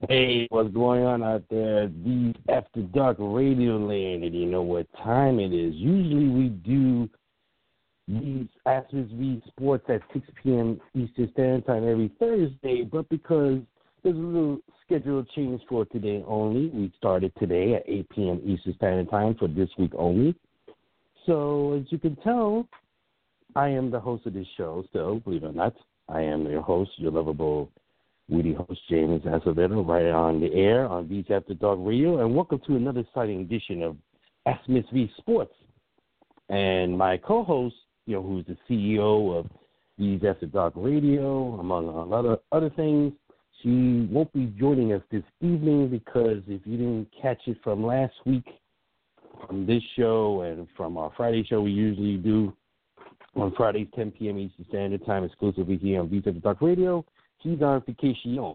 Hey, what's going on out there? These After Dark Radio Land, and you know what time it is. Usually we do these Astros v Sports at 6 p.m. Eastern Standard Time every Thursday, but because there's a little schedule change for today only, we started today at 8 p.m. Eastern Standard Time for this week only. So as you can tell, I am the host of this show, so believe it or not, I am your host, your lovable witty host, James Acevedo, right on the air on Beats After Dark Radio, and welcome to another exciting edition of Smith v Sports. And my co-host, who's the CEO of Beats After Dark Radio, among a lot of other things, she won't be joining us this evening because if you didn't catch it from last week, from this show and from our Friday show we usually do on Fridays, 10 p.m. Eastern Standard Time, exclusively here on Beats After Dark Radio, she's on vacation.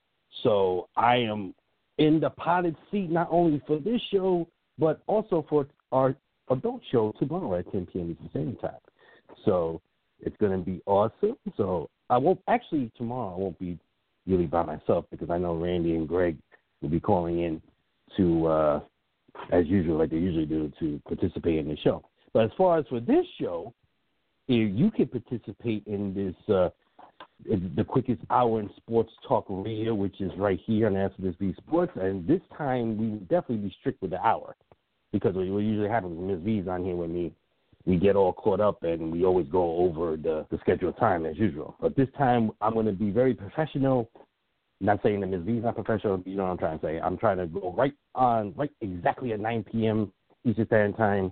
So I am in the potted seat not only for this show, but also for our adult show tomorrow at 10 p.m. Eastern Standard Time. So it's going to be awesome. So tomorrow I won't be really by myself because I know Randy and Greg will be calling in to, as usual, like they usually do, to participate in the show. But as far as for this show, if you can participate in this, the quickest hour in sports talk radio, which is right here on Astros v Sports. And this time we will definitely be strict with the hour because what usually happens when Ms. V's on here with me, we get all caught up and we always go over the scheduled time as usual. But this time I'm going to be very professional. Not saying that Ms. V's not professional, you know what I'm trying to say. I'm trying to go right exactly at 9 p.m. Eastern Standard Time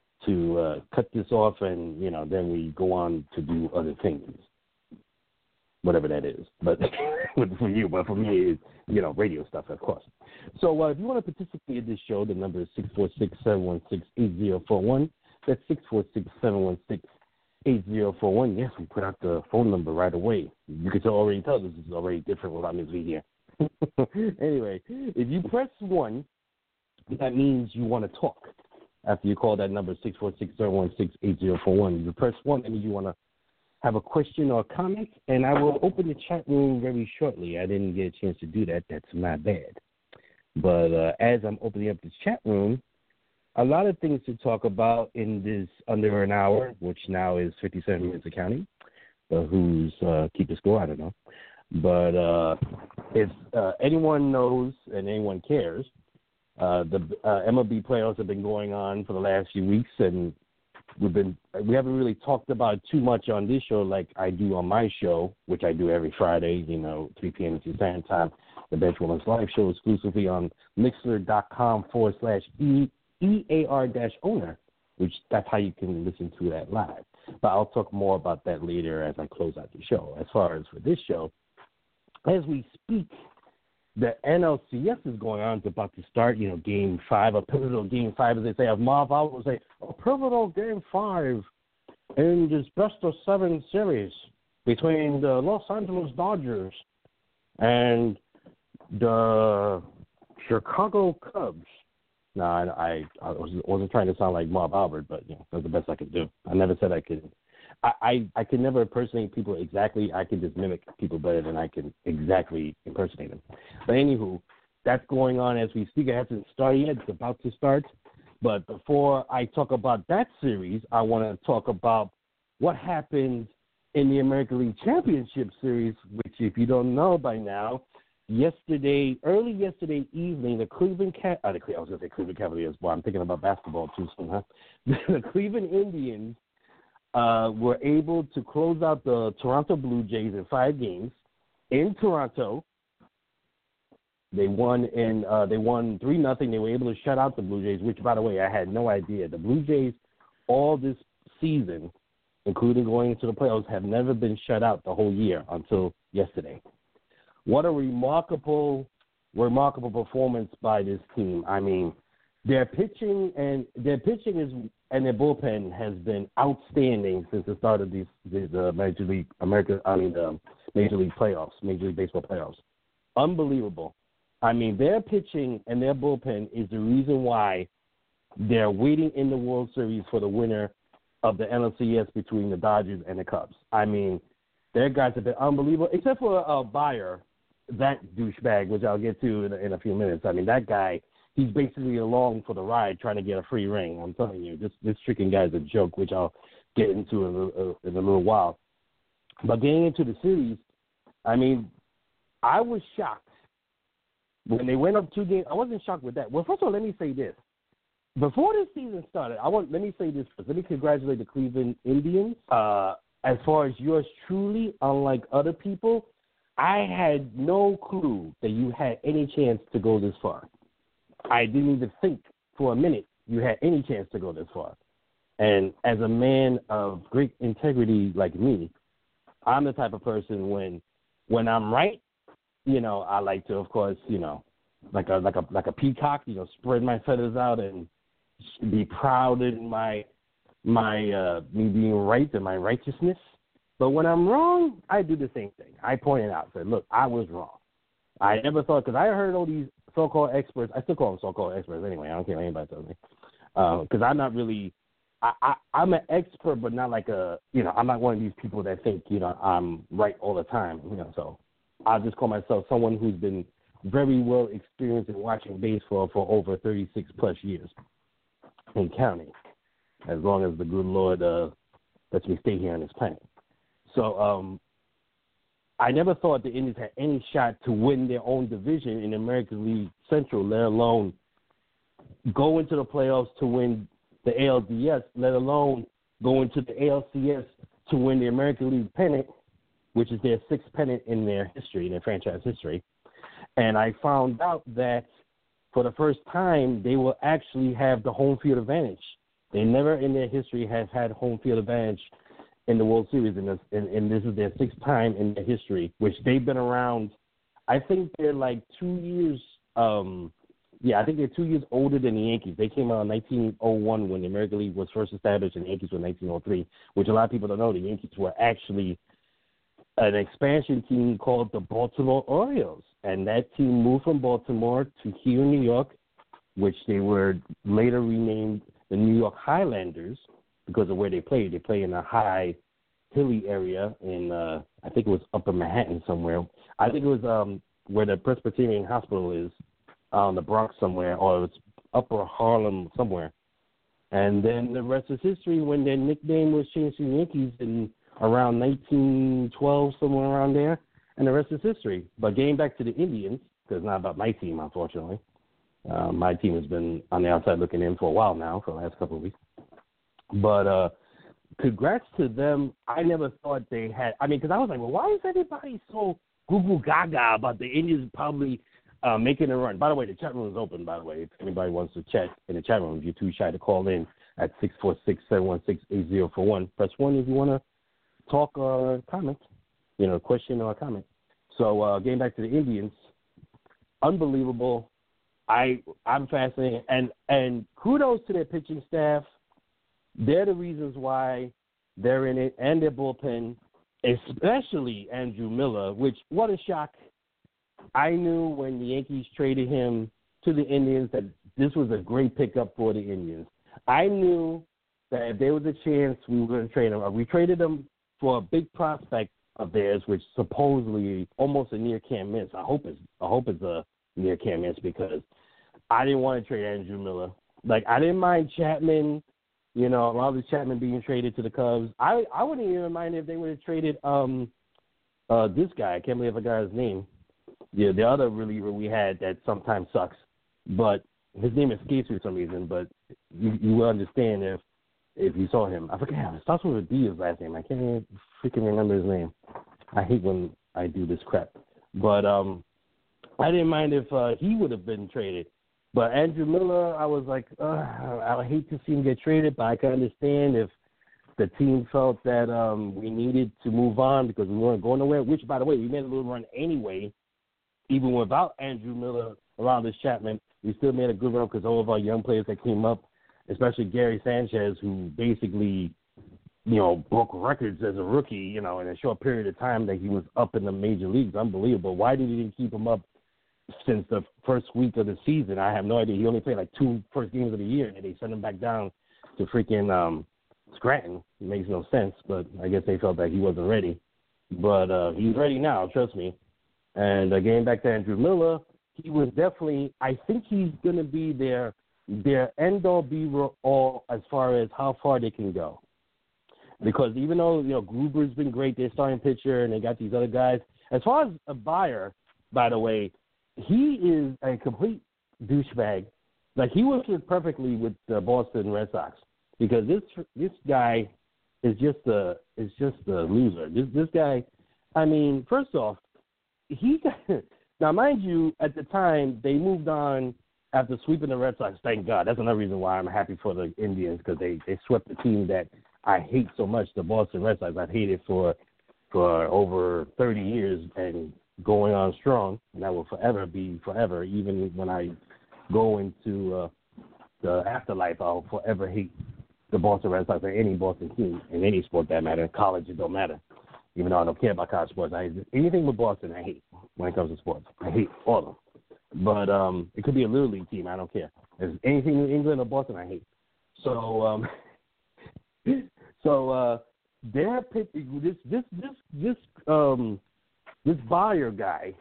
to cut this off and, then we go on to do other things. Whatever that is, but for you, but for me, it's, radio stuff, of course. So if you want to participate in this show, the number is 646-716-8041. That's 646-716-8041. Yes, we put out the phone number right away. You can already tell this is already different without Ms. V here. Anyway, if you press 1, that means you want to talk. After you call that number, 646-716-8041, you press 1, and you want to have a question or comment, and I will open the chat room very shortly. I didn't get a chance to do that. That's my bad. But as I'm opening up this chat room, a lot of things to talk about in this under an hour, which now is 57 minutes of counting. Who's keeping score? I don't know. But if anyone knows and anyone cares, the MLB playoffs have been going on for the last few weeks, and we haven't really talked about too much on this show like I do on my show, which I do every Friday, 3 p.m. Eastern Standard Time, the Bench Women's Live Show exclusively on Mixler.com/EAR-owner, which that's how you can listen to that live. But I'll talk more about that later as I close out the show. As far as for this show, as we speak, the NLCS is going on. It's about to start, Game 5, a pivotal Game 5, as they say. As Marv Albert would say, a pivotal Game 5 in this best-of-7 series between the Los Angeles Dodgers and the Chicago Cubs. No, I wasn't trying to sound like Marv Albert, but that's the best I could do. I never said I could. I can never impersonate people exactly. I can just mimic people better than I can exactly impersonate them. But anywho, that's going on as we speak. It hasn't started yet. It's about to start. But before I talk about that series, I want to talk about what happened in the American League Championship Series, which, if you don't know by now, early yesterday evening, the Cleveland Cavaliers. Well, I'm thinking about basketball too soon, huh? The Cleveland Indians were able to close out the Toronto Blue Jays in 5 games in Toronto. They won 3-0. They were able to shut out the Blue Jays, which, by the way, I had no idea. The Blue Jays all this season, including going into the playoffs, have never been shut out the whole year until yesterday. What a remarkable performance by this team. I mean, their pitching and their bullpen has been outstanding since the start of these Major League Baseball playoffs. Unbelievable. I mean, their pitching and their bullpen is the reason why they're waiting in the World Series for the winner of the NLCS between the Dodgers and the Cubs. I mean, their guys have been unbelievable, except for Bayer. that douchebag, which I'll get to in a few minutes. I mean, that guy, he's basically along for the ride trying to get a free ring. I'm telling you, this freaking guy's a joke, which I'll get into in a little while. But getting into the series, I mean, I was shocked when they went up 2 games. I wasn't shocked with that. Well, first of all, let me say this. Before this season started, let me say this first. Let me congratulate the Cleveland Indians. As far as yours truly, unlike other people, I had no clue that you had any chance to go this far. I didn't even think for a minute you had any chance to go this far. And as a man of great integrity like me, I'm the type of person when I'm right, I like to, of course, like a peacock, spread my feathers out and be proud in my me being right and my righteousness. But when I'm wrong, I do the same thing. I point it out. Say, look, I was wrong. I never thought, because I heard all these so-called experts. I still call them so-called experts anyway. I don't care what anybody tells me. Because I'm not really, I'm an expert, but not like I'm not one of these people that think, I'm right all the time. So I just call myself someone who's been very well experienced in watching baseball for over 36 plus years and counting, as long as the good Lord lets me stay here on this planet. So I never thought the Indians had any shot to win their own division in the American League Central, let alone go into the playoffs to win the ALDS, let alone go into the ALCS to win the American League pennant, which is their sixth pennant in their history, in their franchise history. And I found out that for the first time, they will actually have the home field advantage. They never in their history have had home field advantage in the World Series, and this is their sixth time in their history, which they've been around. I think they're like 2 years. I think they're 2 years older than the Yankees. They came out in 1901 when the American League was first established, and the Yankees were 1903, which a lot of people don't know. The Yankees were actually an expansion team called the Baltimore Orioles, and that team moved from Baltimore to here in New York, which they were later renamed the New York Highlanders because of where they play. They play in a high, hilly area in, I think it was Upper Manhattan somewhere. I think it was where the Presbyterian Hospital is, on the Bronx somewhere, or it's Upper Harlem somewhere. And then the rest is history when their nickname was changed to the Yankees in around 1912, somewhere around there, and the rest is history. But getting back to the Indians, because it's not about my team, unfortunately. My team has been on the outside looking in for a while now, for the last couple of weeks. But congrats to them. I never thought they had – I mean, because I was like, well, why is everybody so goo-goo-gaga about the Indians probably making a run? By the way, the chat room is open, by the way. If anybody wants to chat in the chat room, if you're too shy to call in at 646-716-8041. Press 1 if you want to talk or comment, question or comment. So getting back to the Indians, unbelievable. I'm fascinated. And kudos to their pitching staff. They're the reasons why they're in it, and their bullpen, especially Andrew Miller, which, what a shock. I knew when the Yankees traded him to the Indians that this was a great pickup for the Indians. I knew that if there was a chance we were going to trade him. We traded him for a big prospect of theirs, which supposedly almost a near can't miss. I hope it's a near can't miss, because I didn't want to trade Andrew Miller. Like, I didn't mind Chapman, a lot of the Chapman being traded to the Cubs. I wouldn't even mind if they would have traded this guy. I can't believe I got his name. Yeah, the other reliever we had that sometimes sucks, but his name escapes me for some reason. But you will understand if you saw him. I forget. It starts with a D, his last name. I can't even freaking remember his name. I hate when I do this crap. But I didn't mind if he would have been traded. But Andrew Miller, I was like, I would hate to see him get traded, but I can understand if the team felt that we needed to move on because we weren't going nowhere, which, by the way, we made a little run anyway. Even without Andrew Miller around this Chapman, we still made a good run because all of our young players that came up, especially Gary Sanchez, who basically, broke records as a rookie, in a short period of time that he was up in the major leagues. Unbelievable. Why did he keep him up since the first week of the season? I have no idea. He only played like 2 first games of the year, and they sent him back down to freaking Scranton. It makes no sense, but I guess they felt that he wasn't ready. But he's ready now, trust me. And getting back to Andrew Miller, he was definitely. I think he's going to be their end all be all as far as how far they can go. Because even though Gruber's been great, their starting pitcher, and they got these other guys. As far as a buyer, by the way, he is a complete douchebag. Like, he works perfectly with the Boston Red Sox because this guy is just a loser. This guy, I mean, first off, he got, now mind you, at the time they moved on after sweeping the Red Sox. Thank God. That's another reason why I'm happy for the Indians, because they swept the team that I hate so much, the Boston Red Sox. I've hated for over 30 years and going on strong, and that will forever be forever. Even when I go into the afterlife, I'll forever hate the Boston Red Sox or any Boston team in any sport that matter. In college, it don't matter. Even though I don't care about college sports, anything with Boston, I hate when it comes to sports. I hate all of them. But it could be a little league team. I don't care. If it's anything in England or Boston, I hate. So they're pitching this buyer guy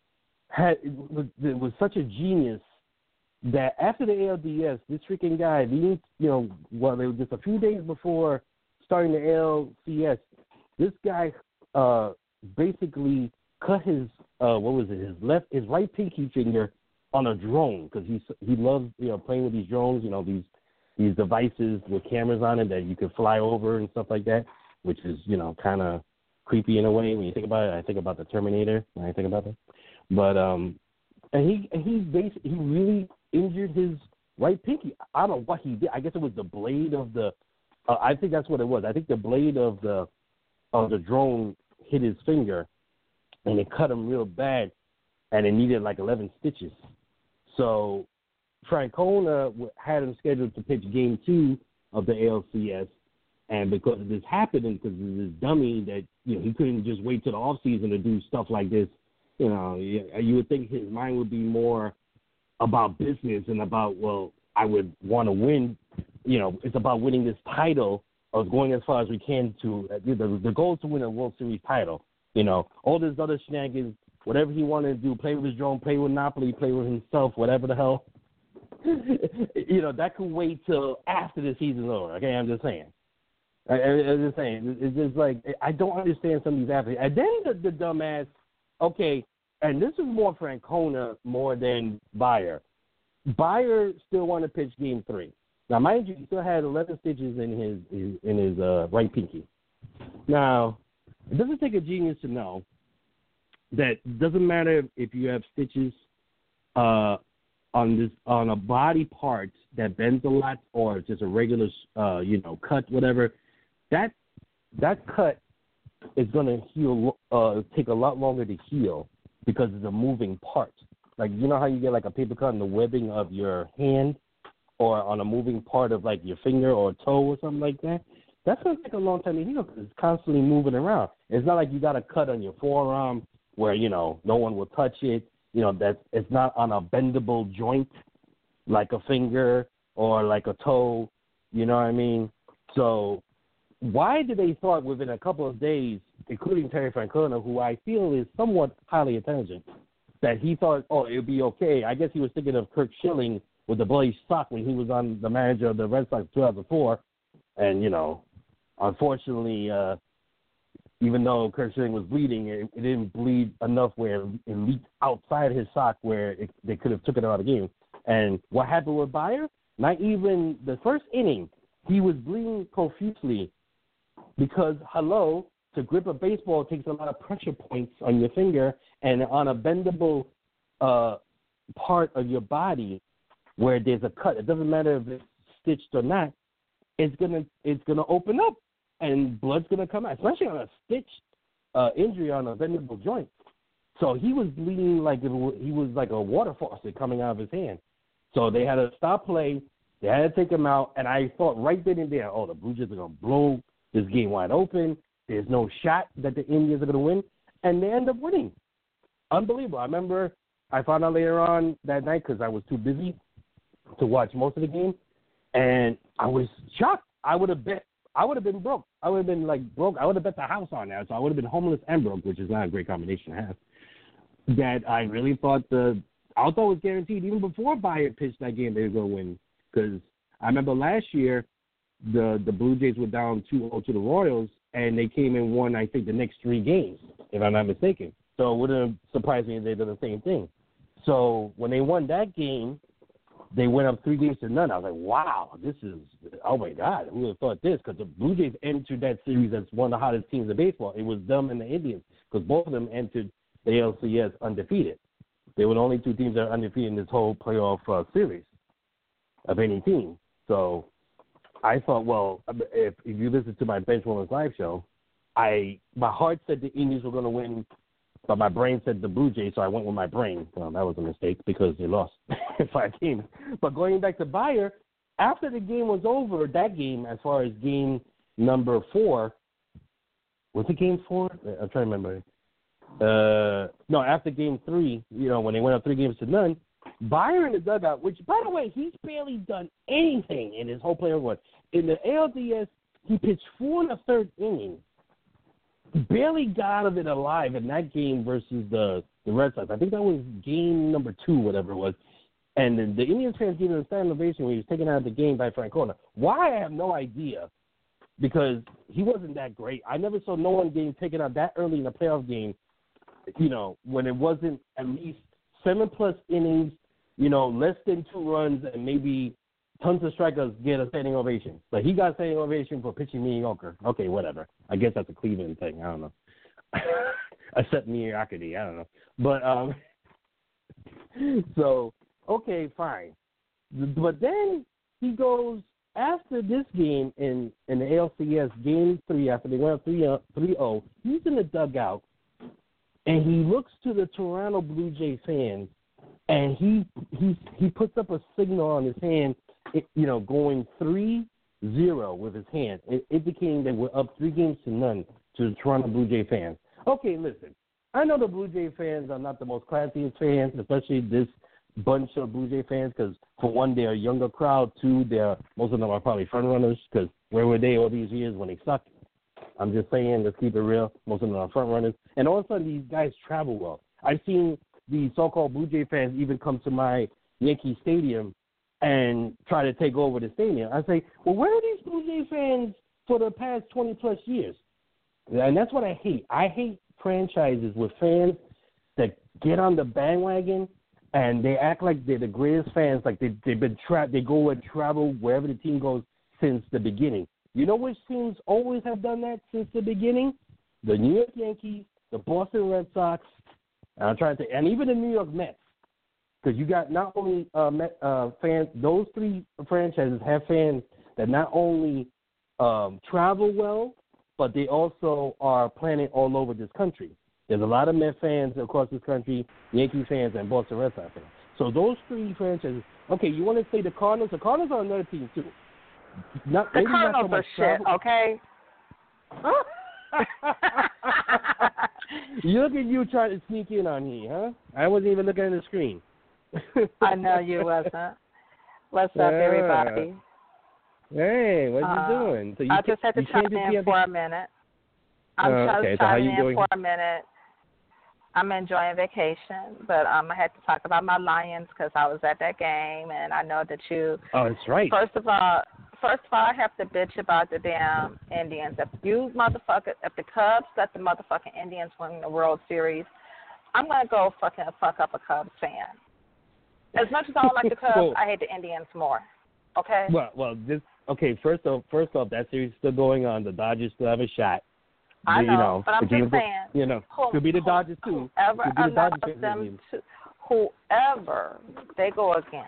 was such a genius that after the ALDS, this freaking guy, they were just a few days before starting the ALCS, this guy basically cut his his right pinky finger on a drone, because he loves playing with these drones, these devices with cameras on it that you can fly over and stuff like that, which is kind of creepy in a way when you think about it. I think about the Terminator when I think about that. But and he really injured his right pinky. I don't know what he did. I guess it was the blade of the. I think that's what it was. I think the blade of the drone hit his finger, and it cut him real bad, and it needed like 11 stitches. So Francona had him scheduled to pitch Game 2 of the ALCS, and because of this happened, and because of this dummy that he couldn't just wait till the off season to do stuff like this, you would think his mind would be more about business and about, well, I would want to win. It's about winning this title or going as far as we can to the goal is to win a World Series title. All this other shenanigans, whatever he wanted to do, play with his drone, play with Napoli, play with himself, whatever the hell. That could wait till after the season's over. Okay, I'm just saying. I'm just saying. It's just like, I don't understand some of these athletes. And then the dumbass, okay, and this is more Francona more than Bayer. Bayer still wanted to pitch Game 3. Now, mind you, he still had 11 stitches in his right pinky. Now, it doesn't take a genius to know that it doesn't matter if you have stitches on a body part that bends a lot or just a regular cut, whatever. That cut is going to heal. Take a lot longer to heal because it's a moving part. Like, how you get like a paper cut on the webbing of your hand or on a moving part of like your finger or toe or something like that. That's going to take a long time to heal because it's constantly moving around. It's not like you got a cut on your forearm where no one will touch it. It's not on a bendable joint like a finger or like a toe. You know what I mean? So why did they thought within a couple of days, including Terry Francona, who I feel is somewhat highly intelligent, that he thought, it would be okay. I guess he was thinking of Kirk Schilling with the bloody sock when he was on the manager of the Red Sox in 2004. And, unfortunately, even though Kirk Schilling was bleeding, it didn't bleed enough where it leaked outside his sock where they could have took it out of the game. And what happened with Bayer? Not even the first inning, he was bleeding profusely because, to grip a baseball takes a lot of pressure points on your finger, and on a bendable part of your body where there's a cut, it doesn't matter if it's stitched or not, it's gonna open up and blood's gonna come out, especially on a stitched injury on a bendable joint. So he was bleeding like he was like a water faucet coming out of his hand. So they had to stop play. They had to take him out, and I thought right then and there, the Blue Jays are gonna blow this game wide open. There's no shot that the Indians are gonna win, and they end up winning. Unbelievable. I remember I found out later on that night because I was too busy to watch most of the game, and I was shocked. I would have been broke. I would have been broke. I would have bet the house on that, so I would have been homeless and broke, which is not a great combination to have. that I really thought I thought was guaranteed even before Bayer pitched that game they were going to win. Because I remember last year the Blue Jays were down 2-0 to the Royals, and they came and won, I think, the next 3 games, if I'm not mistaken. So it wouldn't surprise me if they did the same thing. So when they won that game, they went up 3-0. I was like, wow, this is, oh, my God, who would have thought this? Because the Blue Jays entered that series as one of the hottest teams in baseball. It was them and the Indians, because both of them entered the ALCS undefeated. They were the only 2 teams that are undefeated in this whole playoff series of any team. So I thought, well, if you listen to my Bench Warmers live show, my heart said the Indians were going to win, but my brain said the Blue Jays, so I went with my brain. Well, that was a mistake because they lost 5 games. But going back to Bayer, after the game was over, that game, as far as game number 4, was it game 4? I'm trying to remember. No, after game 3, when they went up 3-0, Bayer in the dugout, which, by the way, he's barely done anything in his whole playoff run. In the ALDS, he pitched 4 1/3 innings. Barely got out of it alive in that game versus the Red Sox. I think that was game number 2, whatever it was. And the Indians fans gave him a standing ovation when he was taken out of the game by Francona. Why, I have no idea, because he wasn't that great. I never saw no one getting taken out that early in a playoff game, when it wasn't at least 7+ innings, less than 2 runs, and maybe tons of strikeouts get a standing ovation. But he got a standing ovation for pitching mediocre. Okay, whatever. I guess that's a Cleveland thing. I don't know. Except mediocrity. I don't know. But, so, okay, fine. But then he goes, after this game in the ALCS, game 3, after they went up 3-0, he's in the dugout, and he looks to the Toronto Blue Jay fans, and he puts up a signal on his hand, going 3-0 with his hand, indicating that we're up 3-0 to the Toronto Blue Jay fans. Okay, listen, I know the Blue Jay fans are not the most classiest fans, especially this bunch of Blue Jay fans, because for one, they're a younger crowd. 2, most of them are probably front runners, because where were they all these years when they sucked? I'm just saying, let's keep it real. Most of them are front runners. And all of a sudden, these guys travel well. I've seen the so-called Blue Jay fans even come to my Yankee Stadium and try to take over the stadium. I say, well, where are these Blue Jay fans for the past 20-plus years? And that's what I hate. I hate franchises with fans that get on the bandwagon and they act like they're the greatest fans, like they go and travel wherever the team goes since the beginning. You know which teams always have done that since the beginning? The New York Yankees, the Boston Red Sox, and even the New York Mets. Because you got not only fans, those 3 franchises have fans that not only travel well, but they also are planted all over this country. There's a lot of Met fans across this country, Yankee fans, and Boston Red Sox fans. So those 3 franchises. Okay, you want to say the Cardinals? The Cardinals are another team too. The Cardinals are shit. Okay. Look at you trying to sneak in on me, huh? I wasn't even looking at the screen. I know you wasn't. What's up, everybody? Hey, what you doing? So I just had to chime in for a minute. I'm just chiming in for a minute. I'm enjoying vacation, but I had to talk about my Lions because I was at that game, and I know that you. Oh, that's right. First of all, I have to bitch about the damn Indians. If the Cubs let the motherfucking Indians win the World Series, I'm gonna go fuck up a Cubs fan. As much as I don't like the Cubs, I hate the Indians more. Okay. First off, that series is still going on. The Dodgers still have a shot. I know, but I'm just saying. Could be the Dodgers too. Whoever they go against,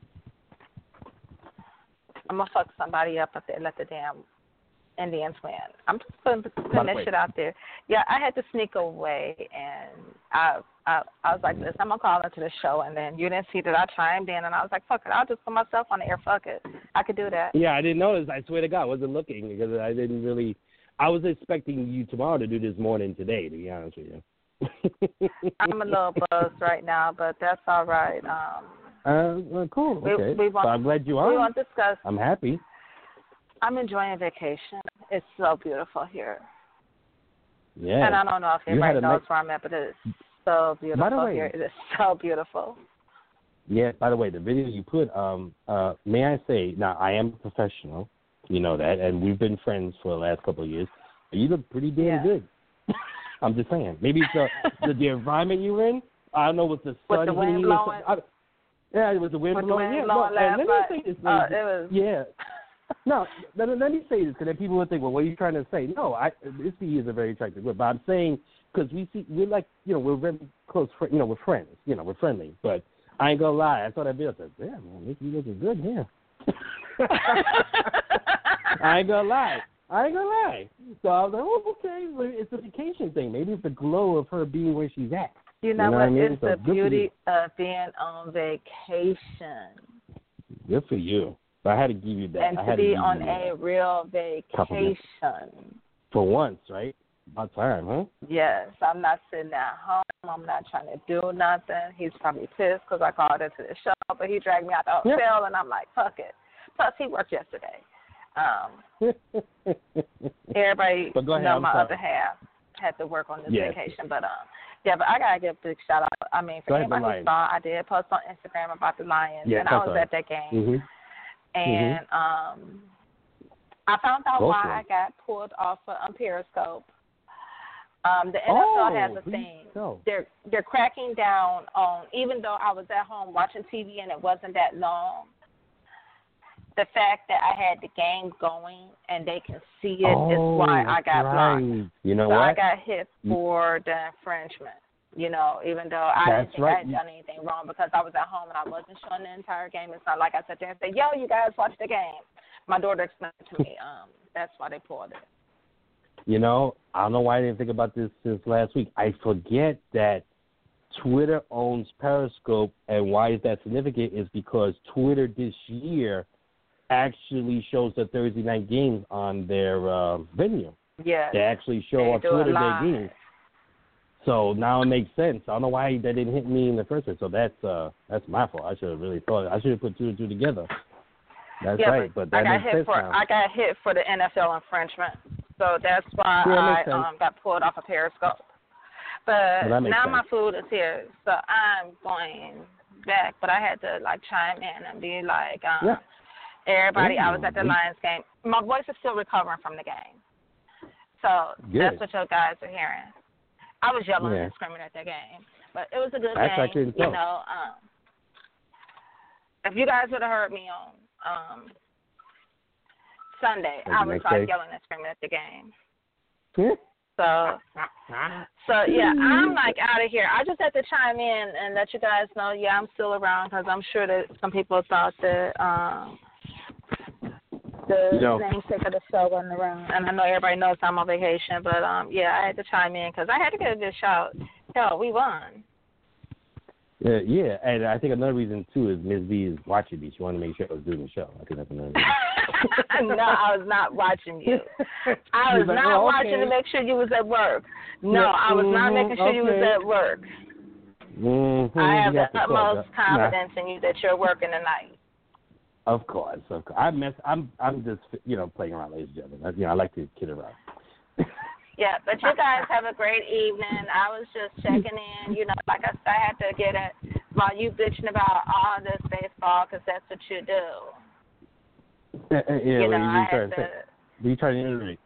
I'm gonna fuck somebody up if they let the damn Indians win. I'm just putting this shit out there. Yeah, I had to sneak away, and I was like, listen, I'm gonna call into the show, and then you didn't see that I chimed in, and I was like, fuck it, I'll just put myself on the air. Fuck it, I could do that. Yeah, I didn't notice. I swear to God, I wasn't looking because I didn't really. I was expecting you tomorrow to do this more than today, to be honest with you. I'm a little buzzed right now, but that's all right. Well, cool. Okay. So I'm glad you are. We won't discuss. I'm happy. I'm enjoying vacation. It's so beautiful here. Yeah. And I don't know if everybody knows where I'm at, but so beautiful By the way, here. It is so beautiful. Yeah, by the way, the video you put, may I say, now I am a professional, you know that, and we've been friends for the last couple of years. You look pretty damn good. I'm just saying. Maybe it's the environment you're in. I don't know what the sun with the wind blowing. Yeah, it was the wind blowing. Yeah, no, let me say this. it was. Yeah. No, let me say this, because then people would think, well, what are you trying to say? No, this is a very attractive girl, but I'm saying, because we're like, we're very close, we're friends, we're friendly, but I ain't gonna lie, I saw that video, I said, yeah, man, you looking good here. I ain't gonna lie. So I was like, oh, okay, it's a vacation thing. Maybe it's the glow of her being where she's at. You know what? I mean? It's the beauty of being on vacation. Good for you. But I had to give you that. And to be on a real vacation. For once, right? About time, huh? Yes. I'm not sitting at home. I'm not trying to do nothing. He's probably pissed because I called into the show, but he dragged me out the hotel, and I'm like, fuck it. Plus, he worked yesterday. Everybody know my other half had to work on this vacation, but but I gotta give a big shout out. I mean, for anybody who saw, I did post on Instagram about the Lions, and I was at that game, and I found out why I got pulled off of Periscope. The NFL has a thing. They're cracking down on, even though I was at home watching TV and it wasn't that long, the fact that I had the game going and they can see it is why I got blocked. You know what? I got hit for the infringement. Even though I didn't think I had done anything wrong because I was at home and I wasn't showing the entire game. It's not like I sat there and said, yo, you guys watch the game. My daughter explained to me that's why they pulled it. I don't know why I didn't think about this since last week. I forget that Twitter owns Periscope, and why is that significant is because Twitter this year actually shows the Thursday night games on their venue. Yeah. They actually show on Twitter their games. So now it makes sense. I don't know why that didn't hit me in the first place. So that's my fault. I should have really thought. I should have put two and two together. That's right. But that makes sense now. I got hit for the NFL infringement. So that's why I got pulled off of Periscope. But now my food is here, so I'm going back. But I had to chime in and be like, everybody. I was at the Lions game. My voice is still recovering from the game, so that's what you guys are hearing. I was yelling and screaming at the game, but it was a good game. If you guys would have heard me on Sunday, I was yelling and screaming at the game. So I'm out of here. I just had to chime in and let you guys know, I'm still around because I'm sure that some people thought that the namesake of the show wasn't around. And I know everybody knows I'm on vacation, but I had to chime in because I had to get a good shout. Hell, we won. Yeah, and I think another reason too is Ms. B is watching me. She wanted to make sure I was doing the show. I think that's another reason. No, I was not watching you. I was not watching to make sure you was at work. No, I was not making sure you was at work. I have the utmost confidence in you that you're working tonight. Of course. I'm just playing around, ladies and gentlemen. I like to kid around. Yeah, but you guys have a great evening. I was just checking in. Like I said, I had to get it while you bitching about all this baseball because that's what you do. What are you trying to iterate?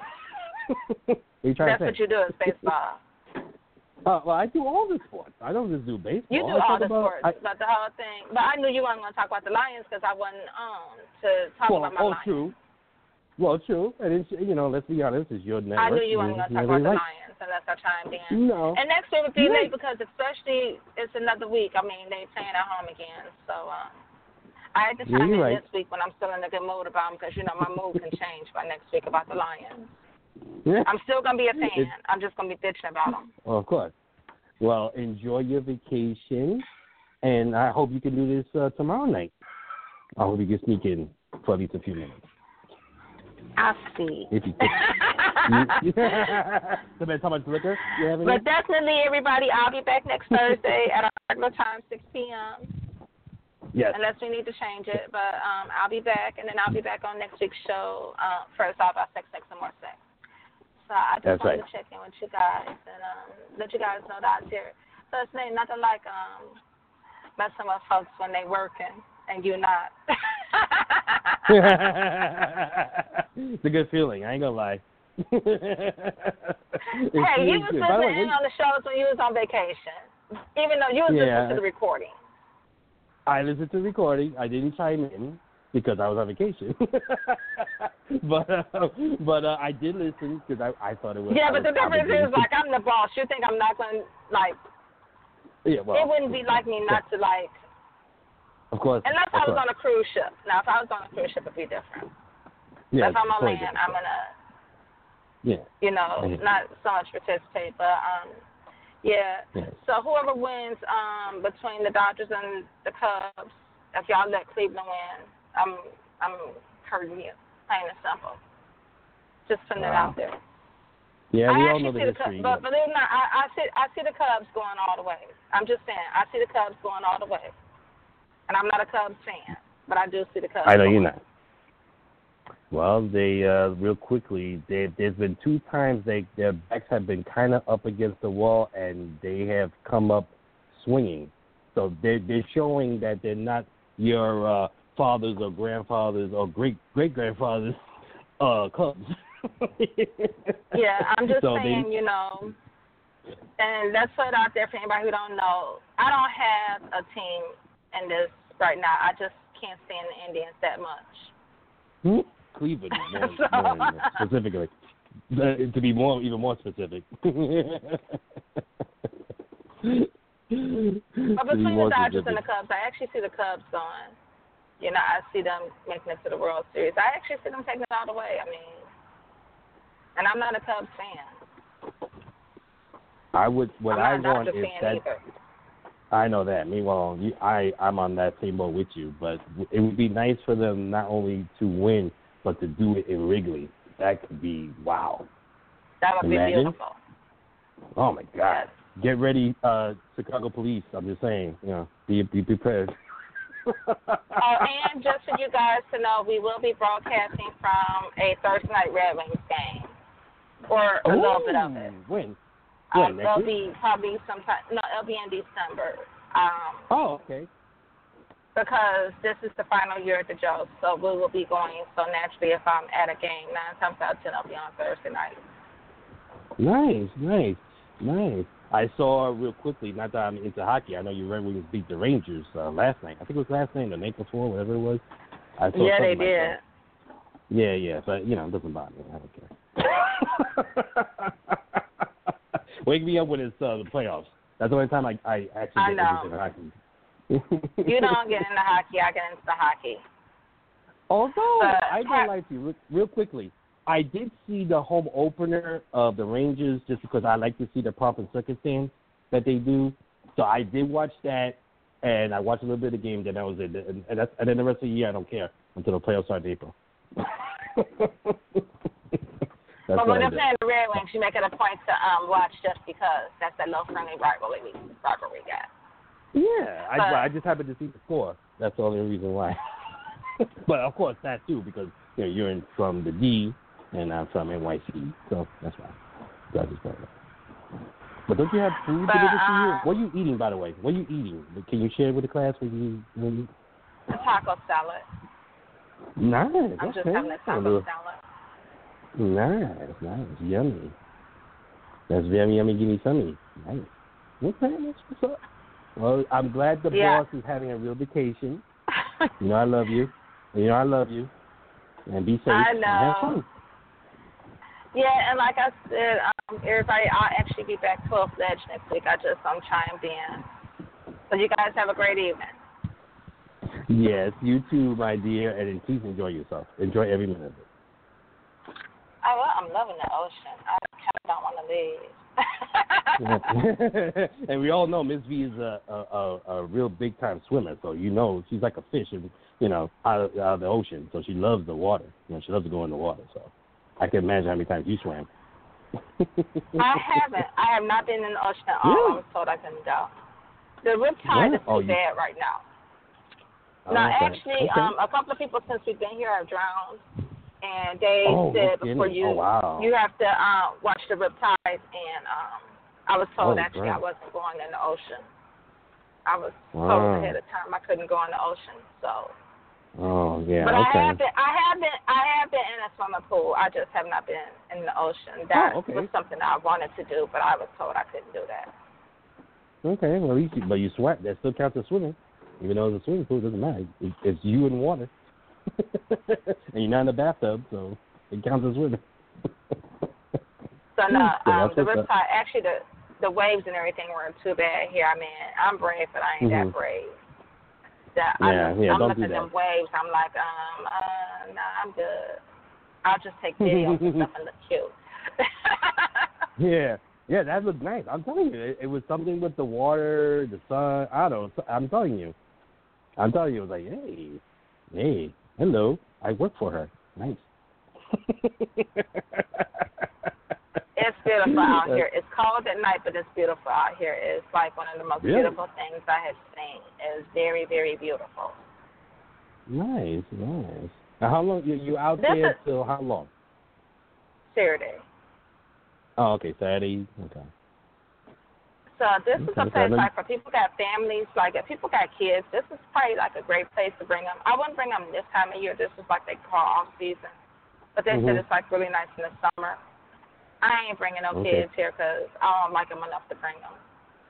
That's what you do is baseball. Well, I do all the sports. I don't just do baseball. You do all the sports, but the whole thing. But I knew you weren't going to talk about the Lions because I wasn't on to talk about my Lions. True. Well, true. And it's, let's be honest, it's your network. I knew you weren't going to talk about the Lions unless I chimed in. No. And next week would be late because especially it's another week. I mean, they playing at home again. So I had to chime in this week when I'm still in a good mood about them because, my mood can change by next week about the Lions. Yeah. I'm still going to be a fan. I'm just going to be bitching about them. Well, of course. Well, enjoy your vacation, and I hope you can do this tomorrow night. I hope you can sneak in for at least a few minutes. I'll see. If you can. So, how much liquor you have in But definitely, everybody, I'll be back next Thursday at our regular time, 6 p.m. Yes. Unless we need to change it. But I'll be back, and then I'll be back on next week's show. First off, I'll sex, and more sex. So I just wanted to check in with you guys and let you guys know that I was here. such thing. Nothing like messing with folks when they working and you not. It's a good feeling. I ain't gonna lie. Hey, you was listening on the shows when you was on vacation, even though you was listening to the recording. I listened to the recording. I didn't chime in because I was on vacation. but I did listen because I thought it was. Yeah, but the difference is, like, I'm the boss. You think I'm not going to, like, it wouldn't be like me not to, like. Of course. Unless I was on a cruise ship. Now, if I was on a cruise ship, it'd be different. Yeah, if I'm on land, I'm going to. Yeah. You know, not so much participate, but yeah. So whoever wins between the Dodgers and the Cubs, if y'all let Cleveland win, I'm hurting you, plain and simple. Just putting it out there. Yeah, we all know the history. But believe it or not, I see the Cubs going all the way. I'm just saying, I see the Cubs going all the way, and I'm not a Cubs fan, but I do see the Cubs. I know you're not. Well, they real quickly. There's been 2 times their backs have been kind of up against the wall, and they have come up swinging. So they're showing that they're not your fathers or grandfathers or great grandfathers Cubs. Yeah, I'm just saying, you know, and let's put it out there for anybody who don't know. I don't have a team in this right now. I just can't stand the Indians that much. Cleveland, more specifically. To be even more specific. But between the Dodgers and the Cubs, I actually see the Cubs going. You know, I see them making it to the World Series. I actually see them taking it all the way. I mean, and I'm not a Cubs fan. I'm not a Dodgers fan either. I know that. Meanwhile, I'm on that same boat with you. But it would be nice for them not only to win, but to do it in Wrigley. That could be wow. That would be beautiful. Oh my God! Yes. Get ready, Chicago police. I'm just saying, you know, be prepared. And just for you guys to know, we will be broadcasting from a Thursday night Red Wings game, or a little bit of it. When? It'll be probably sometime. No, it'll be in December. Okay. Because this is the final year at the Joe, so we will be going. So naturally, if I'm at a game, 9 times out of 10, I'll be on Thursday night. Nice. I saw real quickly. Not that I'm into hockey. I know you Red Wings beat the Rangers last night. I think it was last night, the night before, whatever it was. I saw they did. Yeah. But you know, it doesn't bother me. I don't care. Wake me up when it's the playoffs. That's the only time I actually get interested in hockey. You don't get into hockey. I get into hockey. Although, I don't lie to you, real quickly, I did see the home opener of the Rangers just because I like to see the pomp and circumstance that they do. So I did watch that, and I watched a little bit of the game, then that was it. And then the rest of the year, I don't care until the playoffs start in April. But when they're playing the Red Wings, you make it a point to watch just because that's that little friendly rivalry we got. Yeah, I just happened to see the score. That's the only reason why. But of course, that too, because you know, you're from the D and I'm from NYC, so that's why. That's just that. But don't you have food delivered to you? What are you eating, by the way? What are you eating? Can you share with the class? When you... A taco salad. Nice. I'm just having a taco salad. Nice, yummy. That's very yummy. Give me some. Nice. Okay, that's what's up. Well, I'm glad the boss is having a real vacation. You know I love you. And be safe. I know. And have fun. Yeah, and like I said, everybody, I'll actually be back full-fledged next week. I just chimed in. So you guys have a great evening. Yes, you too, my dear, and please enjoy yourself. Enjoy every minute of it. Oh, well, I'm loving the ocean. I kind of don't want to leave. And we all know Miss V is a real big time swimmer, so you know she's like a fish, out of the ocean. So she loves the water. She loves to go in the water. So I can imagine how many times you swam. I haven't. I have not been in the ocean at all. I was told I couldn't go. The riptide is too bad right now. No, actually, a couple of people since we've been here have drowned. And they said before you have to watch the riptide, and I was told actually right. I wasn't going in the ocean. I was told ahead of time I couldn't go in the ocean. So. Oh yeah. But okay. I have been in a swimming pool. I just have not been in the ocean. That was something I wanted to do, but I was told I couldn't do that. Okay. Well, but you sweat. That still counts as swimming, even though it's a swimming pool. It doesn't matter. It's you in water, and you're not in the bathtub, so it counts as swimming. So no, the riptide, actually the waves and everything weren't too bad here. I mean, I'm brave, but I ain't that brave. I'm looking at them waves. I'm like, nah, I'm good. I'll just take videos and stuff and look cute. Yeah, that looked nice. I'm telling you, it was something with the water, the sun. I don't know. I'm telling you, it was like, hey, hello, I work for her. Nice. It's beautiful out here. It's cold at night, but it's beautiful out here. It's like one of the most beautiful things I have seen. It's very, very beautiful. Nice. Now, how long you out there till how long? Saturday. Oh, okay, Saturday. Okay. So this is a place like for people got families, like if people got kids, this is probably like a great place to bring them. I wouldn't bring them this time of year. This is like they call off season. But they said it's like really nice in the summer. I ain't bringing no kids here because I don't like them enough to bring them.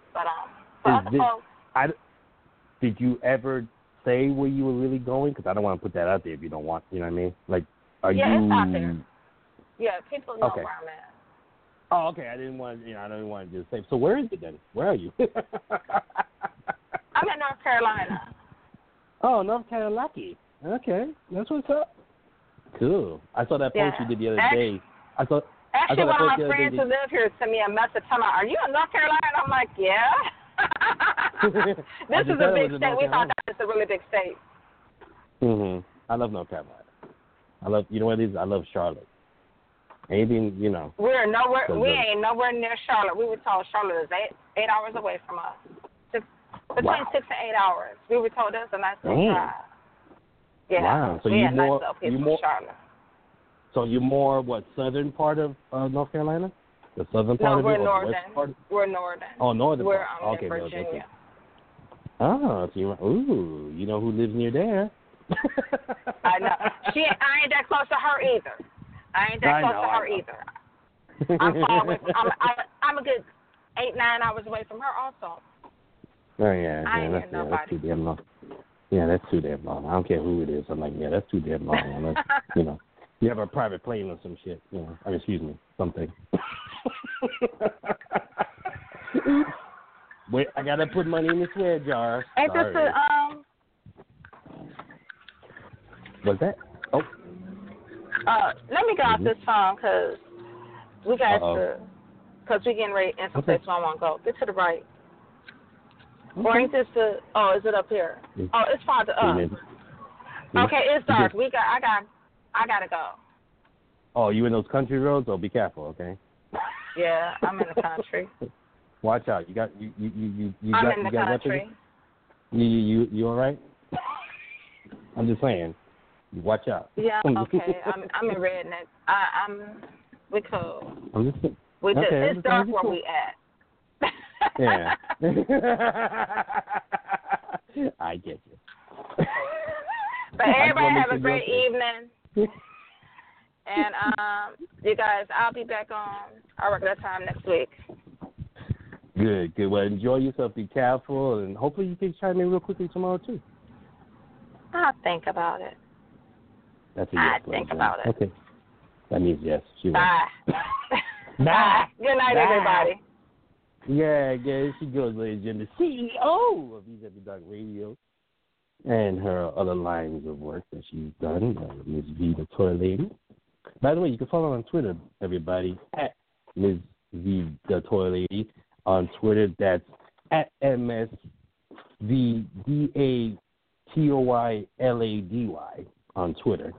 But did you ever say where you were really going? Because I don't want to put that out there if you don't want. You know what I mean? Like, are you? Yeah, it's out there. Yeah, people know where I'm at. Oh, okay. I didn't want to just say. So where is it then? Where are you? I'm in North Carolina. Oh, North Carolina. Okay, that's what's up. Cool. I saw that post you did the other day. Actually, one of my friends who live here sent me a message telling me, "Are you in North Carolina?" And I'm like, "Yeah." This is a big state. We thought that was a really big state. I love North Carolina. You know what it is? I love Charlotte. Anything, you know. We ain't nowhere near Charlotte. We were told Charlotte is 8 hours away from us. Between 6 and 8 hours. We were told that's a nice little drive. Yeah. Wow. So nice little peaceful Charlotte. So you're more southern part of North Carolina? The southern part of it? No, we're northern. West part? We're northern. Oh, northern. We're in Virginia. Okay. Oh, so you know who lives near there? I know. I ain't that close to her either. I'm far away. I'm a good 8-9 hours away from her also. Oh yeah. I ain't near nobody. That's too damn long. Yeah, that's too damn long. I don't care who it is. I'm like, yeah, that's too damn long. Unless, you know, you have a private plane or some shit. You know, I mean, excuse me, something. Wait, I gotta put money in the swear jar. Ain't this What's that? Oh. Let me get off this phone because we got because we're getting ready in some place where I want to go. Get to the right. Okay. Or ain't this is it up here? Oh, it's farther up. Okay, it's dark. I gotta go. Oh, you in those country roads? Oh, be careful, okay? Yeah, I'm in the country. Watch out. You got I'm in the country. You all right? I'm just saying. Watch out. Yeah, okay. I'm in redneck. We cool. I'm just it's dark where we at. Yeah. I get you. But everybody have a great evening. And you guys, I'll be back on our regular time next week. Good. Well, enjoy yourself. Be careful, and hopefully you can chime in real quickly tomorrow too. I'll think about it. That's a yes. I'll think about it. Okay. That means yes. Bye. Bye. Good night, everybody. Yeah, she goes, ladies and gentlemen, CEO of East Every Dark Radio, and her other lines of work that she's done, Ms. V, the Toy Lady. By the way, you can follow her on Twitter, everybody, at Ms. V, the Toy Lady. On Twitter, that's at MSVDATOYLADY on Twitter.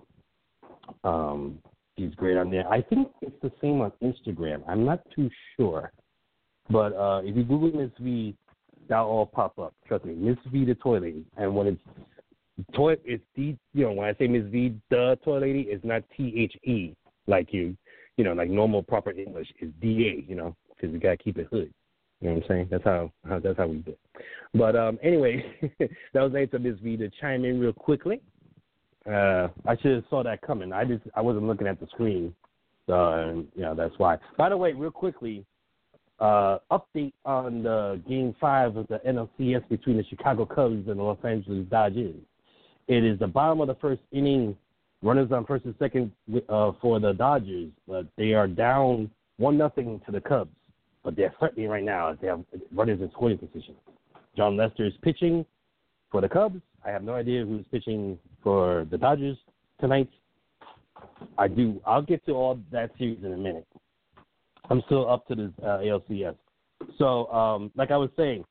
She's great on there. I think it's the same on Instagram. I'm not too sure. But if you Google Miss V, that'll all pop up. Trust me, Miss V, the Toy Lady. And when it's when I say Miss V, the Toy Lady, it's not THE like like normal proper English. It's DA, because we got to keep it hood. You know what I'm saying? That's how we do it. But anyway, that was nice of Ms. V to chime in real quickly. I should have saw that coming. I wasn't looking at the screen, so that's why. By the way, real quickly, update on the Game 5 of the NLCS between the Chicago Cubs and the Los Angeles Dodgers. It is the bottom of the first inning. Runners on first and second for the Dodgers, but they are down 1-0 to the Cubs. But they're threatening right now as they have runners in scoring position. John Lester is pitching for the Cubs. I have no idea who's pitching for the Dodgers tonight. I'll get to all that series in a minute. I'm still up to this ALCS. So, like I was saying,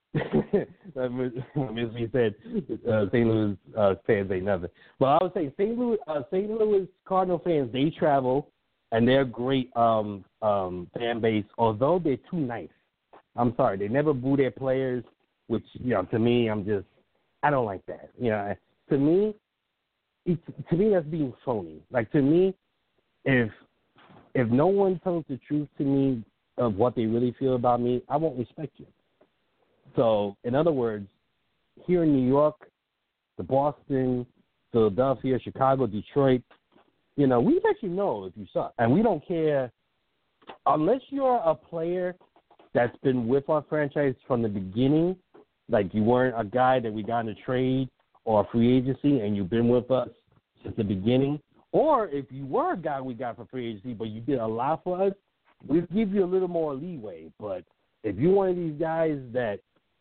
Ms. B said St. Louis fans ain't nothing. But I was saying St. Louis Cardinal fans, they travel, and they're a great fan base, although they're too nice. I'm sorry. They never boo their players, which, to me, I don't like that. To me, that's being phony. Like, to me, if no one tells the truth to me of what they really feel about me, I won't respect you. So, in other words, here in New York, the Boston, Philadelphia, Chicago, Detroit, we let you know if you suck. And we don't care unless you're a player that's been with our franchise from the beginning, like you weren't a guy that we got in a trade or a free agency and you've been with us since the beginning, or if you were a guy we got for free agency but you did a lot for us, we'll give you a little more leeway. But if you're one of these guys that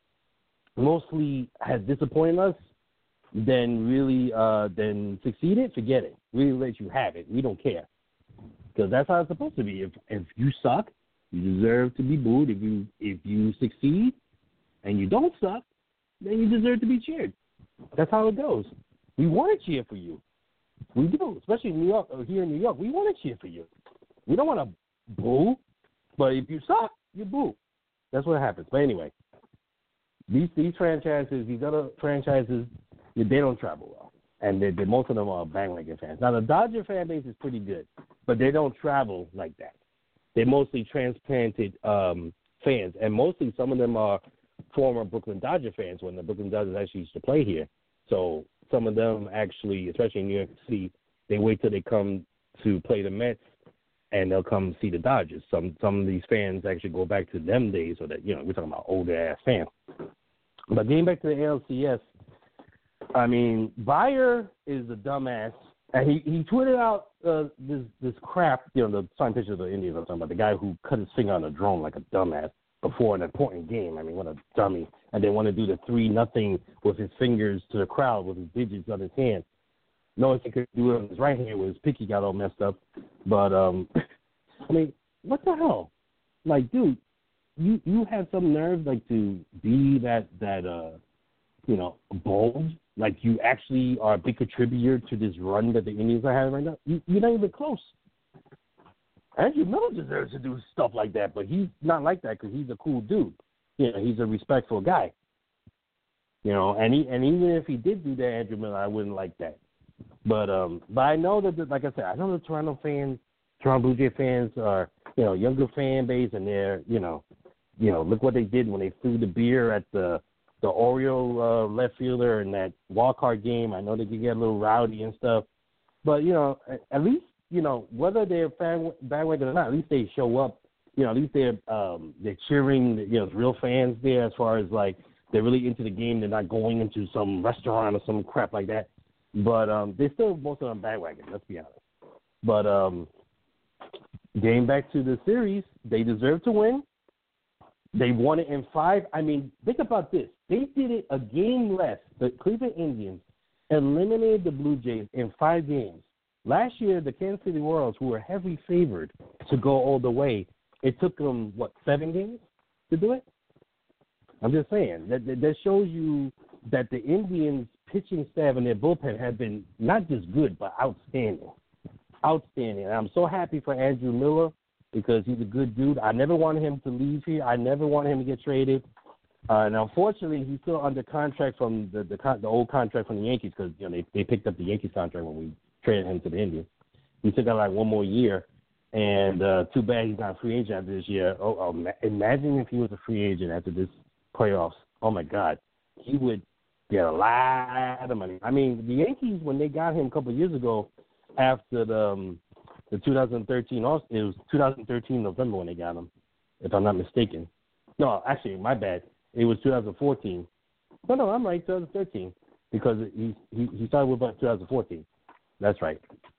mostly has disappointed us, then really then succeeded, forget it. We let you have it. We don't care. Because that's how it's supposed to be. If you suck, you deserve to be booed. If you succeed and you don't suck, then you deserve to be cheered. That's how it goes. We want to cheer for you. We do, especially in New York, or here in New York. We want to cheer for you. We don't want to boo, but if you suck, you boo. That's what happens. But anyway, these franchises, these other franchises, they don't travel well, and most of them are bandwagon fans. Now, the Dodger fan base is pretty good, but they don't travel like that. They're mostly transplanted fans, and mostly some of them are former Brooklyn Dodger fans when the Brooklyn Dodgers actually used to play here. So some of them actually, especially in New York City, they wait till they come to play the Mets, and they'll come see the Dodgers. Some of these fans actually go back to them days, so that, we're talking about older-ass fans. But getting back to the ALCS, I mean, Bayer is a dumbass, and he tweeted out this crap, the signed picture of the Indians I'm talking about, the guy who cut his finger on a drone like a dumbass before an important game. I mean, what a dummy. And they want to do the 3-0 with his fingers to the crowd with his digits on his hand. No, he could do it on his right hand where his pinky got all messed up. But, I mean, what the hell? Like, dude, you have some nerve, like, to be that bold. Like, you actually are a big contributor to this run that the Indians are having right now. You're not even close. Andrew Miller deserves to do stuff like that, but he's not like that because he's a cool dude. He's a respectful guy. And even if he did do that, Andrew Miller, I wouldn't like that. But I know that, like I said, I know the Toronto Blue Jay fans are, younger fan base, and they're, look what they did when they threw the beer at the Oriole left fielder in that wild card game. I know they could get a little rowdy and stuff, but at least whether they're bandwagon or not, at least they show up. At least they're cheering. There's real fans there as far as like they're really into the game. They're not going into some restaurant or some crap like that. But they're still most of them bandwagon. Let's be honest. But getting back to the series, they deserve to win. They won it in 5. I mean, think about this. They did it a game less. The Cleveland Indians eliminated the Blue Jays in 5 games. Last year, the Kansas City Royals, who were heavily favored to go all the way, it took them, 7 games to do it? I'm just saying. That shows you that the Indians' pitching staff and their bullpen have been not just good, but outstanding. Outstanding. And I'm so happy for Andrew Miller because he's a good dude. I never wanted him to leave here. I never wanted him to get traded. And unfortunately, he's still under contract from the old contract from the Yankees because they picked up the Yankees contract when we traded him to the Indians. He still got 1 more year, And too bad he's not a free agent after this year. Imagine if he was a free agent after this playoffs. Oh, my God. He would get a lot of money. I mean, the Yankees, when they got him a couple of years ago after the 2013, it was 2013 November when they got him, if I'm not mistaken. No, actually, my bad. It was 2014. No, I'm right, 2013, because he started with us 2014. That's right.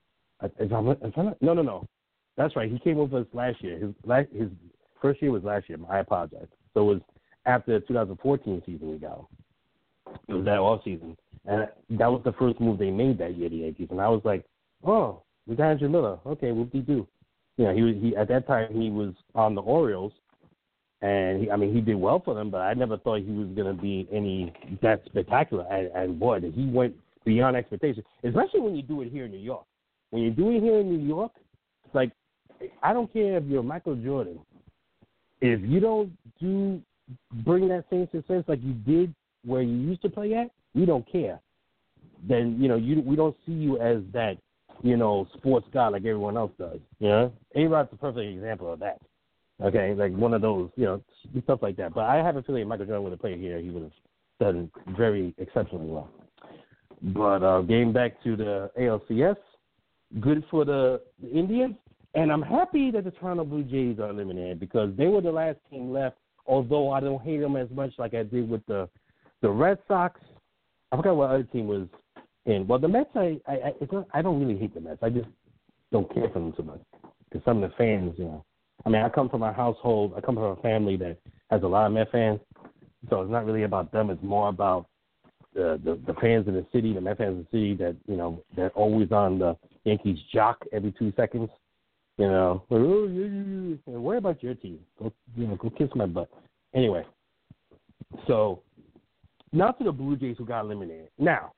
No. That's right. He came with us last year. His first year was last year. I apologize. So it was after the 2014 season we got him. It was that off season, and that was the first move they made that year, the Yankees. And I was like, oh, we got Andrew Miller. Okay, whoop-de-doo. You know, he at that time he was on the Orioles, and he did well for them, but I never thought he was going to be that spectacular. And boy, he went beyond expectations, especially when you do it here in New York. When you do it here in New York, it's like, I don't care if you're Michael Jordan. If you don't bring that same success like you did where you used to play at, we don't care. Then, we don't see you as that, sports guy like everyone else does. A-Rod's the perfect example of that. Okay, like one of those, stuff like that. But I have a feeling if Michael Jordan would have played here, he would have done very exceptionally well. But getting back to the ALCS, good for the Indians. And I'm happy that the Toronto Blue Jays are eliminated because they were the last team left, although I don't hate them as much like I did with the Red Sox. I forgot what other team was in. Well, the Mets, I don't really hate the Mets. I just don't care for them too much because some of the fans, I come from a family that has a lot of Met fans, so it's not really about them. It's more about the fans in the city, the Met fans in the city that, they're always on the Yankees jock every 2 seconds. Worry about your team. Go kiss my butt. Anyway, so now to the Blue Jays who got eliminated. Now,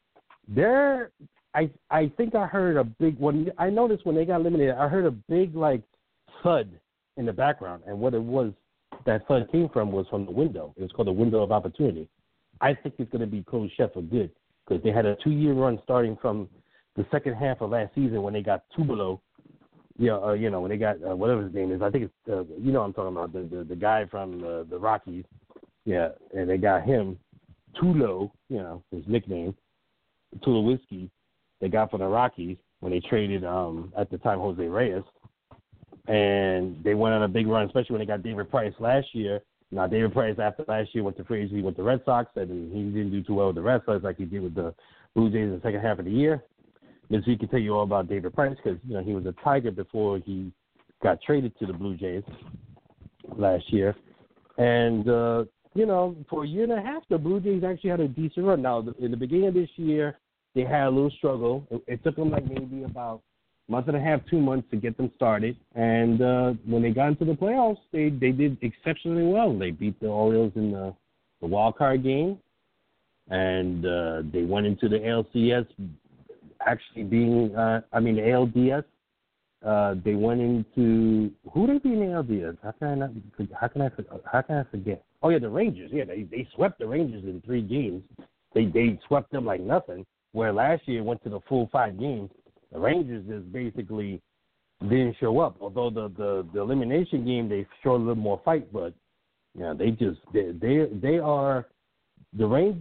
I think I heard a big one. I noticed when they got eliminated, I heard a big thud in the background, and what it was that thud came from was from the window. It was called the window of opportunity. I think it's going to be closed shut for good because they had a 2-year run starting from the second half of last season when they got Tubelow. When they got whatever his name is, I think it's I'm talking about the guy from the Rockies, and they got him, Tulo, his nickname, Tulowitzki, they got from the Rockies when they traded at the time Jose Reyes, and they went on a big run, especially when they got David Price last year. Now David Price after last year went to free agency with the Red Sox, and he didn't do too well with the Red Sox like he did with the Blue Jays in the second half of the year. Ms. V can tell you all about David Price because, he was a Tiger before he got traded to the Blue Jays last year. And, for a year and a half, the Blue Jays actually had a decent run. Now, in the beginning of this year, they had a little struggle. It took them maybe about a month and a half, 2 months to get them started. And when they got into the playoffs, they did exceptionally well. They beat the Orioles in the wild card game. And they went into the ALCS actually being, the ALDS, they went into, who did they beat in the ALDS? How can I forget? Oh yeah, the Rangers. Yeah, they swept the Rangers in 3 games. They swept them like nothing. Where last year went to the full 5 games. The Rangers just basically didn't show up. Although the elimination game they showed a little more fight, but they are. The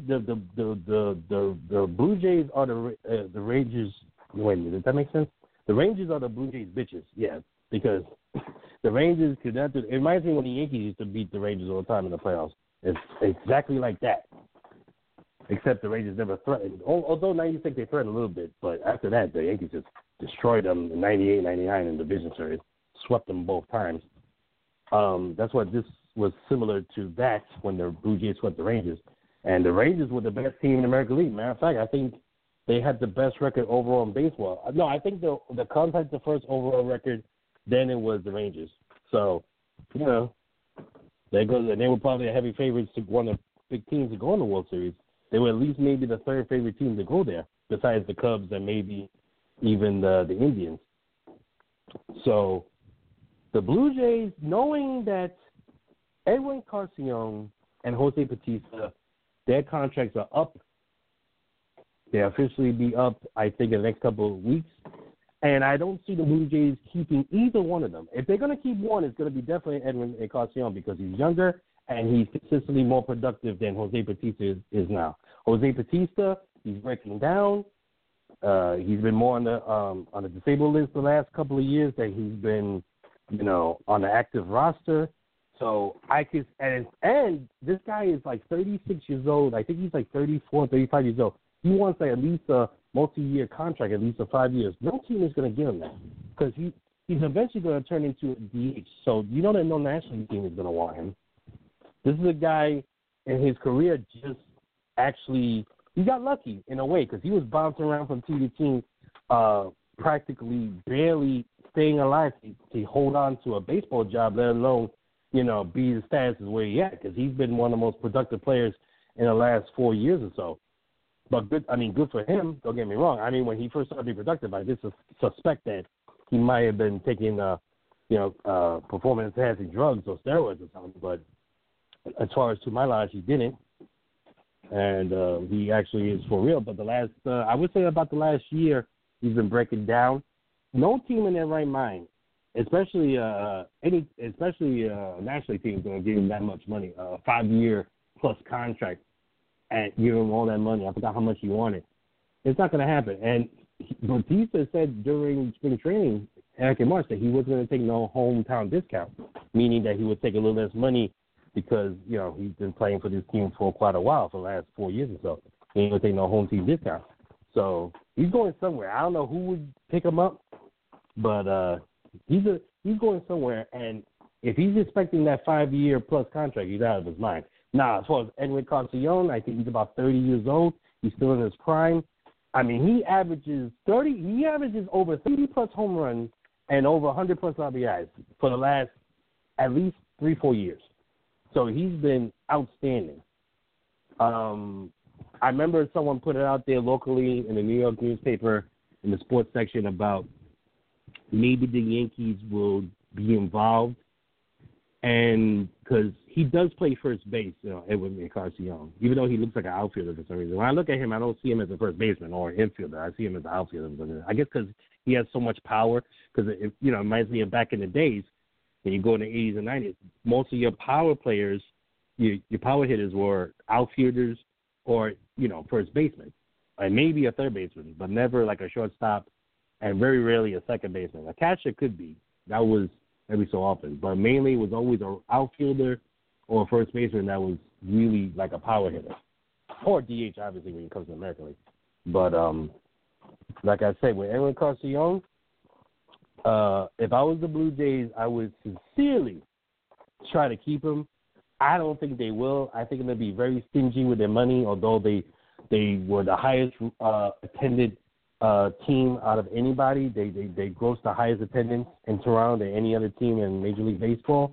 Blue Jays are the Rangers. Wait a minute, does that make sense? The Rangers are the Blue Jays bitches, yeah, because the Rangers could not do. It reminds me when the Yankees used to beat the Rangers all the time in the playoffs. It's exactly like that, except the Rangers never threatened. Although 96 they threatened a little bit, but after that the Yankees just destroyed them in 98, 99 in the division series, swept them both times. That's what this was similar to that when the Blue Jays swept the Rangers. And the Rangers were the best team in the American League. Matter of fact, I think they had the best record overall in baseball. No, I think the Cubs had the first overall record. Then it was the Rangers. So, they were probably a heavy favorites to one of the big teams to go in the World Series. They were at least maybe the third favorite team to go there, besides the Cubs and maybe even the Indians. So, the Blue Jays, knowing that Edwin Carcion and Jose Bautista, their contracts are up. They'll officially be up, I think, in the next couple of weeks. And I don't see the Blue Jays keeping either one of them. If they're going to keep one, it's going to be definitely Edwin Encarnacion because he's younger and he's consistently more productive than Jose Bautista is now. Jose Bautista, he's breaking down. He's been more on the disabled list the last couple of years than he's been, on the active roster. So I could, and this guy is like 36 years old. I think he's like 34, 35 years old. He wants at least a multi-year contract, at least 5 years. No team is going to give him that because he's eventually going to turn into a DH. So you know that no national team is going to want him. This is a guy in his career just actually he got lucky in a way because he was bouncing around from team to team, practically barely staying alive to hold on to a baseball job, let alone be the status is where he at because he's been one of the most productive players in the last 4 years or so. But good for him. Don't get me wrong. I mean, when he first started being productive, I just suspect that he might have been taking, performance-enhancing drugs or steroids or something. But as far as to my knowledge, he didn't, and he actually is for real. But I would say about the last year, he's been breaking down. No team in their right mind, especially a national team, is going to give him that much money, a 5-year plus contract. And give him all that money. I forgot how much he wanted. It's not going to happen. And Bautista said during spring training back in March that he wasn't going to take no hometown discount, meaning that he would take a little less money because, he's been playing for this team for quite a while, for the last 4 years or so. He ain't going to take no home team discount. So he's going somewhere. I don't know who would pick him up, but he's going somewhere. And if he's expecting that 5-year plus contract, he's out of his mind. Now, as far as Edwin Encarnacion, I think he's about 30 years old. He's still in his prime. I mean, he averages over 30-plus home runs and over 100-plus RBIs for the last at least 3-4 years. So he's been outstanding. I remember someone put it out there locally in the New York newspaper in the sports section about maybe the Yankees will be involved. And because he does play first base, Edwin Encarnacion, even though he looks like an outfielder for some reason. When I look at him, I don't see him as a first baseman or an infielder. I see him as an outfielder. I guess because he has so much power, because it reminds me of back in the days when you go in the 80s and 90s, most of your power players, your power hitters were outfielders or, first baseman, and maybe a third baseman, but never like a shortstop and very rarely a second baseman. A catcher could be. That was every so often, but mainly it was always an outfielder or a first baseman that was really like a power hitter, or DH, obviously, when it comes to the American League. But like I said, with Edwin Encarnacion, if I was the Blue Jays, I would sincerely try to keep him. I don't think they will. I think they'll be very stingy with their money, although they were the highest attended team out of anybody. They grossed the highest attendance in Toronto than any other team in Major League Baseball.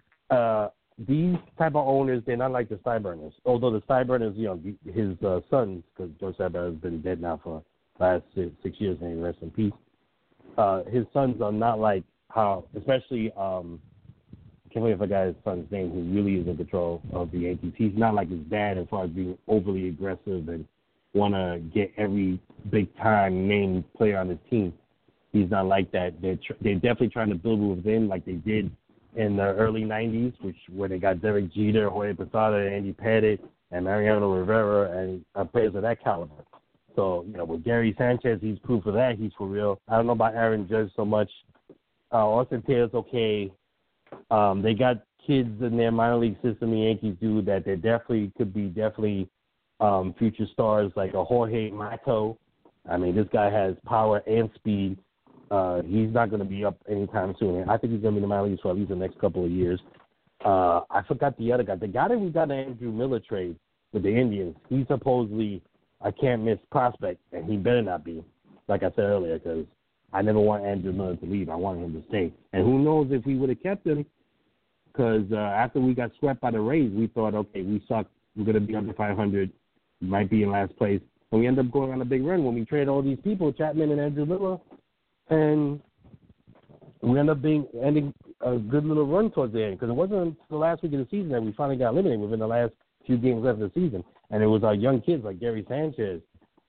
These type of owners, they're not like the Steinbrenners. Although the Steinbrenners, his sons, because George Steinbrenner has been dead now for the last 6 years, and he rest in peace. His sons are not like how, especially, I can't wait if I got his son's name, who really is in control of the Yankees. He's not like his dad as far as being overly aggressive and want to get every big-time named player on his team. He's not like that. They're definitely trying to build within like they did in the early 90s, where they got Derek Jeter, Jorge Posada, Andy Pettitte, and Mariano Rivera, and players of that caliber. So, with Gary Sanchez, he's proof of that. He's for real. I don't know about Aaron Judge so much. Austin Taylor's okay. They got kids in their minor league system, the Yankees do, that they definitely could be future stars like a Jorge Mato. I mean, this guy has power and speed. He's not going to be up anytime soon. I think he's going to be in the minor leagues for at least the next couple of years. I forgot the other guy. The guy that we got in the Andrew Miller trade with the Indians, he's supposedly a can't-miss prospect, and he better not be, like I said earlier, because I never want Andrew Miller to leave. I want him to stay. And who knows if we would have kept him, because after we got swept by the Rays, we thought, okay, we suck. We're going to be under 500. We might be in last place. And we end up going on a big run when we trade all these people, Chapman and Andrew Miller, and we end up ending a good little run towards the end, because it wasn't the last week of the season that we finally got eliminated within the last few games left of the season. And it was our young kids like Gary Sanchez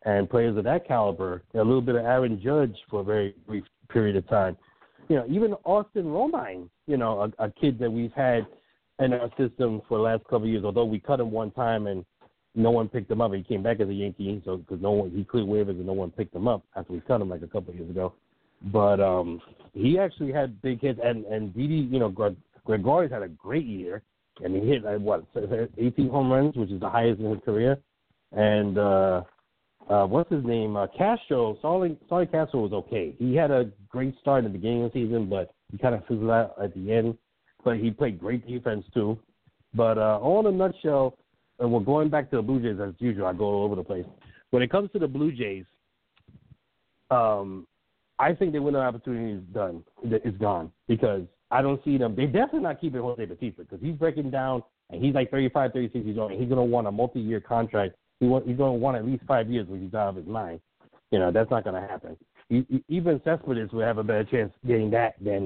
and players of that caliber, a little bit of Aaron Judge for a very brief period of time. Even Austin Romine, a kid that we've had in our system for the last couple of years, although we cut him one time and no one picked him up. He came back as a Yankee, so because he cleared waivers and no one picked him up after we cut him like a couple of years ago. But he actually had big hits, and Didi, Gregorius had a great year, and he hit 18 home runs, which is the highest in his career. And what's his name? Castro. Sorry, Castro was okay. He had a great start at the beginning of the season, but he kind of fizzled out at the end. But he played great defense too. But all in a nutshell, and we're going back to the Blue Jays as usual. I go all over the place. When it comes to the Blue Jays, I think the winning opportunity is gone because I don't see them. They're definitely not keeping Jose Bautista because he's breaking down, and he's like 35, 36 years old, and he's going to want a multi-year contract. He's going to want at least 5 years when he's out of his mind. That's not going to happen. Even Cespedes will have a better chance getting that than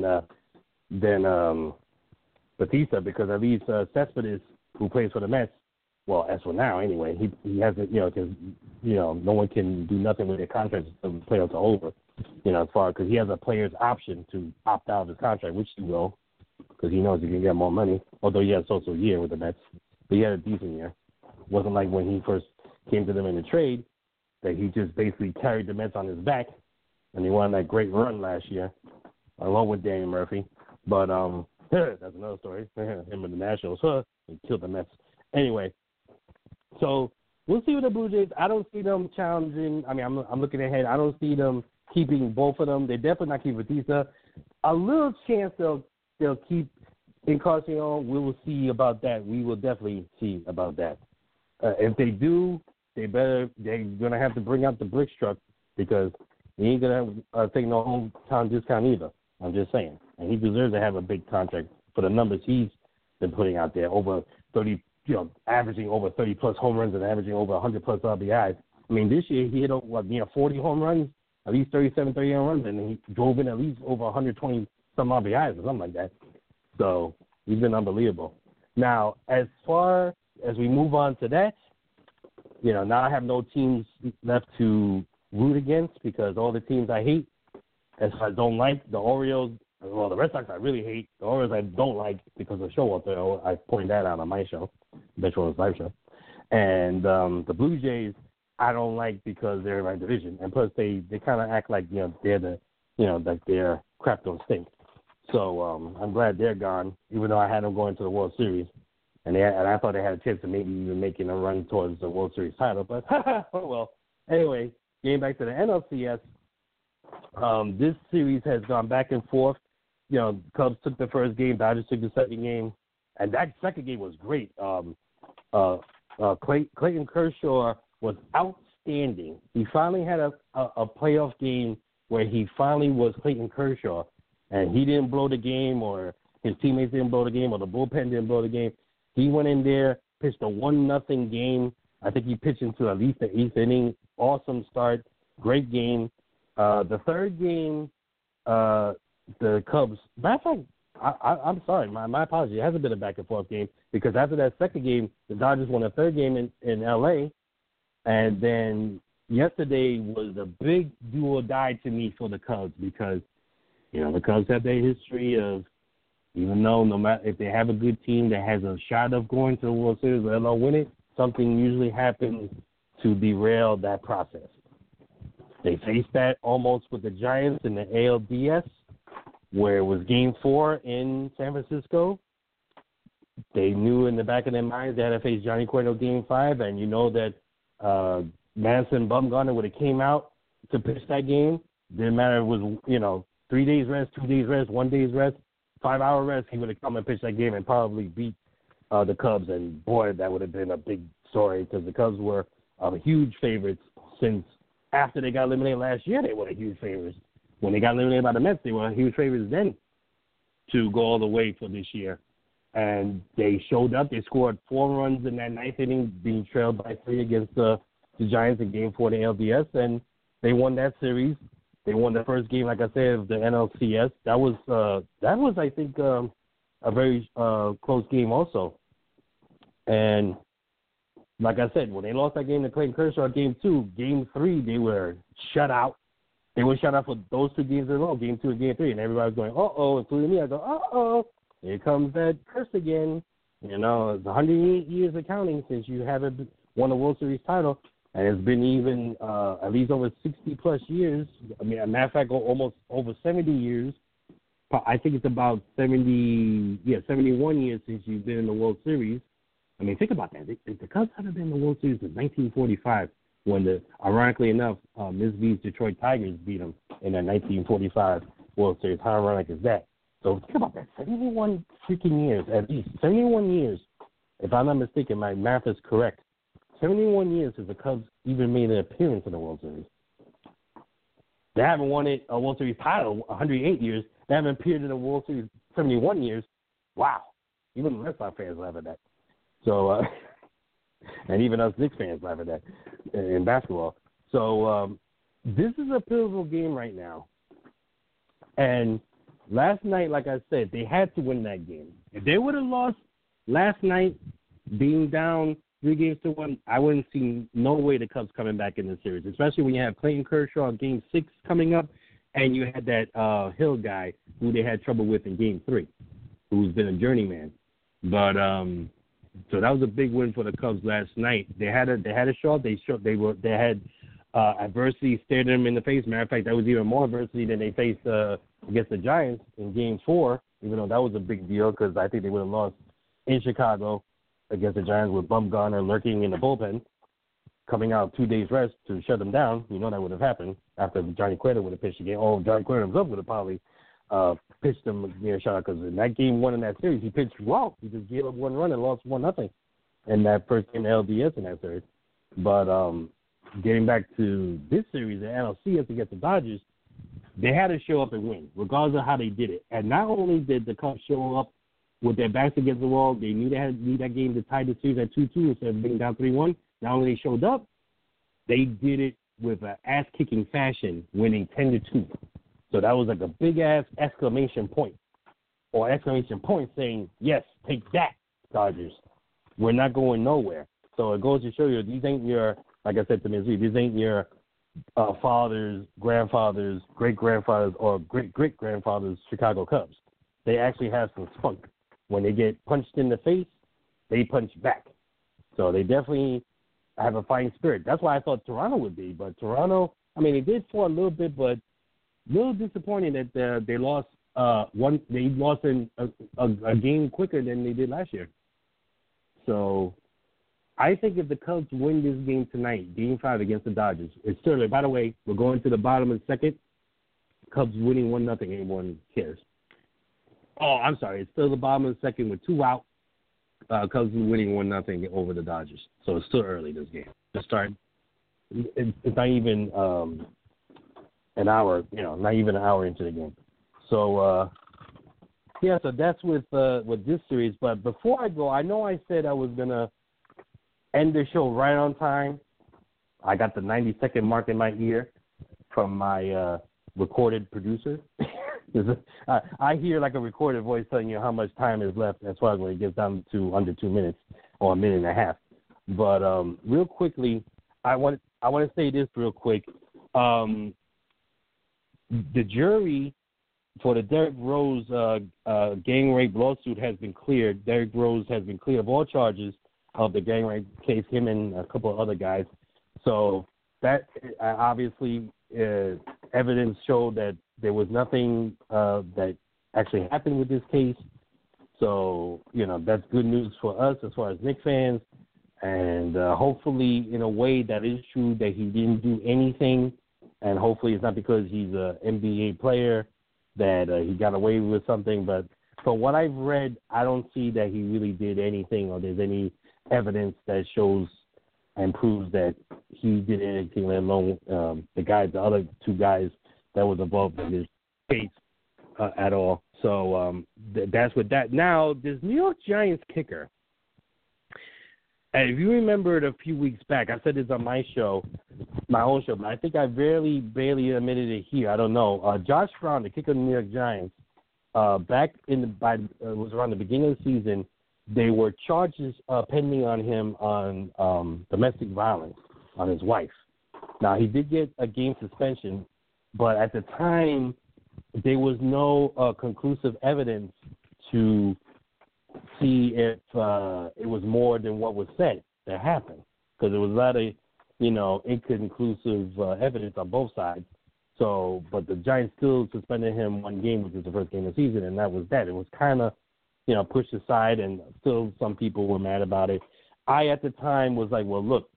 Bautista because at least Cespedes, who plays for the Mets, well, as for now anyway, he hasn't, because, no one can do nothing with their contract until the playoffs are over, as far because he has a player's option to opt out of his contract, which he will, because he knows he can get more money, although he had a so-so year with the Mets. But he had a decent year. It wasn't like when he first came to them in the trade that he just basically carried the Mets on his back, and he won that great run last year, along with Danny Murphy. But that's another story. Him and the Nationals, he killed the Mets. Anyway, so we'll see with the Blue Jays. I don't see them challenging. I mean, I'm looking ahead. I don't see them keeping both of them. They're definitely not keeping Bautista. A little chance they'll keep Encarnacion. We will see about that. We will definitely see about that. If they do, they're going to have to bring out the bricks truck because he ain't going to take no hometown discount either. I'm just saying. And he deserves to have a big contract for the numbers he's been putting out there, over 30, averaging over 30-plus home runs and averaging over 100-plus RBIs. I mean, this year he hit 40 home runs, at least 38 home runs, and he drove in at least over 120-some RBIs or something like that. So he's been unbelievable. Now, as far as we move on to that, now I have no teams left to root against because all the teams I hate, as I don't like, the Orioles, well, the Red Sox I really hate. The Orioles I don't like because of Showalter. I pointed that out on my show, Metro's live show. And the Blue Jays I don't like because they're in my division. And plus they kind of act like, they're like their crap don't stink. So I'm glad they're gone, even though I had them going to the World Series. And I thought they had a chance of maybe even making a run towards the World Series title. But, oh well. Anyway, getting back to the NLCS, this series has gone back and forth. Cubs took the first game, Dodgers took the second game, and that second game was great. Clayton Kershaw was outstanding. He finally had a playoff game where he finally was Clayton Kershaw, and he didn't blow the game, or his teammates didn't blow the game, or the bullpen didn't blow the game. He went in there, pitched a 1-0 game. I think he pitched into at least the 8th inning. Awesome start, great game. The third game, the Cubs. Matter of fact, I'm sorry, my apologies. It hasn't been a back and forth game because after that second game, the Dodgers won the third game in L.A. And then yesterday was a big do or die to me for the Cubs because the Cubs have their history of, even though no matter if they have a good team that has a shot of going to the World Series or they'll win it, something usually happens to derail that process. They faced that almost with the Giants in the ALDS, where it was Game 4 in San Francisco. They knew in the back of their minds they had to face Johnny Cueto Game 5, and that Madison Bumgarner would have came out to pitch that game. Didn't matter if it was, 3 days rest, 2 days rest, 1 day's rest, 5-hour rest, he would have come and pitched that game and probably beat the Cubs. And, boy, that would have been a big story because the Cubs were huge favorites since after they got eliminated last year. They were huge favorites. When they got eliminated by the Mets, they were huge favorites then to go all the way for this year. And they showed up. They scored 4 runs in that 9th inning, being trailed by 3 against the Giants in Game 4 of the LDS, and they won that series. They won the first game, like I said, of the NLCS. That was I think, a very close game also. And like I said, when they lost that game to Clayton Kershaw, Game 2, Game 3, they were shut out. They were shut out for those 2 games in a row, Game 2 and Game 3, and everybody was going, uh-oh, including me. I go, uh-oh, here comes that curse again. You know, it's 108 years of counting since you haven't won a World Series title, and it's been even at least over 60-plus years. I mean, as a matter of fact, almost over 70 years. I think it's about 71 years since you've been in the World Series. I mean, think about that. The Cubs haven't been in the World Series since 1945, when, ironically enough, Ms. V's Detroit Tigers beat them in that 1945 World Series. How ironic is that? So think about that. 71 freaking years, at least 71 years. If I'm not mistaken, my math is correct. 71 years since the Cubs even made an appearance in the World Series. They haven't won a World Series title 108 years. They haven't appeared in the World Series 71 years. Wow. Even the Red Sox fans laugh at that. So, and even us Knicks fans laugh at that in basketball. So, this is a pivotal game right now. And last night, like I said, they had to win that game. If they would have lost last night, being down 3-1, I wouldn't see no way the Cubs coming back in the series, especially when you have Clayton Kershaw in Game 6 coming up, and you had that Hill guy who they had trouble with in Game 3, who's been a journeyman. But so that was a big win for the Cubs last night. They had a shot. They had adversity stared them in the face. Matter of fact, that was even more adversity than they faced against the Giants in Game 4. Even though that was a big deal because I think they would have lost in Chicago against the Giants with Bumgarner lurking in the bullpen, coming out 2 days rest to shut them down. You know that would have happened after Johnny Cueto would have pitched the game. Oh, Johnny Cueto himself would have probably pitched them a shot because in that Game 1 in that series, he pitched well. He just gave up 1 run and lost 1-0 in that first game of LDS in that series. But getting back to this series, the NLCS against the Dodgers, they had to show up and win, regardless of how they did it. And not only did the Cubs show up with their backs against the wall, they knew they had to need that game to tie the series at 2-2 instead of being down 3-1. Not only they showed up, they did it with an ass-kicking fashion, winning 10-2. So that was like a big-ass exclamation point saying, yes, take that, Dodgers. We're not going nowhere. So it goes to show you, these ain't your, like I said to Ms. Reed, these ain't your fathers, grandfathers, great-grandfathers, or great-great-grandfathers Chicago Cubs. They actually have some spunk. When they get punched in the face, they punch back. So they definitely have a fighting spirit. That's why I thought Toronto would be. But Toronto, I mean, they did fall a little bit, but a little disappointing that they lost They lost in a game quicker than they did last year. So I think if the Cubs win this game tonight, Game 5 against the Dodgers, it's certainly, by the way, we're going to the bottom of the second. Cubs winning 1-0, anyone cares. Oh, I'm sorry. It's still the bottom of the second with 2 out. Cubs winning 1-0 over the Dodgers. So it's still early, this game. To start, it's not even an hour, not even an hour into the game. So, so that's with this series. But before I go, I know I said I was going to end the show right on time. I got the 90-second mark in my ear from my recorded producer. I hear like a recorded voice telling you how much time is left as far as when it gets down to under 2 minutes or a minute and a half. But real quickly, I want to say this real quick. The jury for the Derrick Rose gang rape lawsuit has been cleared. Derrick Rose has been cleared of all charges of the gang rape case, him and a couple of other guys. So that obviously evidence showed that there was nothing that actually happened with this case. So, that's good news for us as far as Knicks fans. And hopefully, in a way, that is true that he didn't do anything. And hopefully it's not because he's an NBA player that he got away with something. But from what I've read, I don't see that he really did anything or there's any evidence that shows and proves that he did anything, let alone the other 2 guys that was involved in this case at all. So that's with that. Now, this New York Giants kicker, and if you remember it a few weeks back, I said this on my own show, but I think I barely admitted it here. I don't know. Josh Brown, the kicker of the New York Giants, was around the beginning of the season, there were charges pending on him on domestic violence on his wife. Now, he did get a game suspension, but at the time, there was no conclusive evidence to see if it was more than what was said that happened, because there was a lot of, inconclusive evidence on both sides. So, but the Giants still suspended him one game, which was the first game of the season, and that was that. It was kind of, pushed aside, and still some people were mad about it. I, at the time, was like, well, look,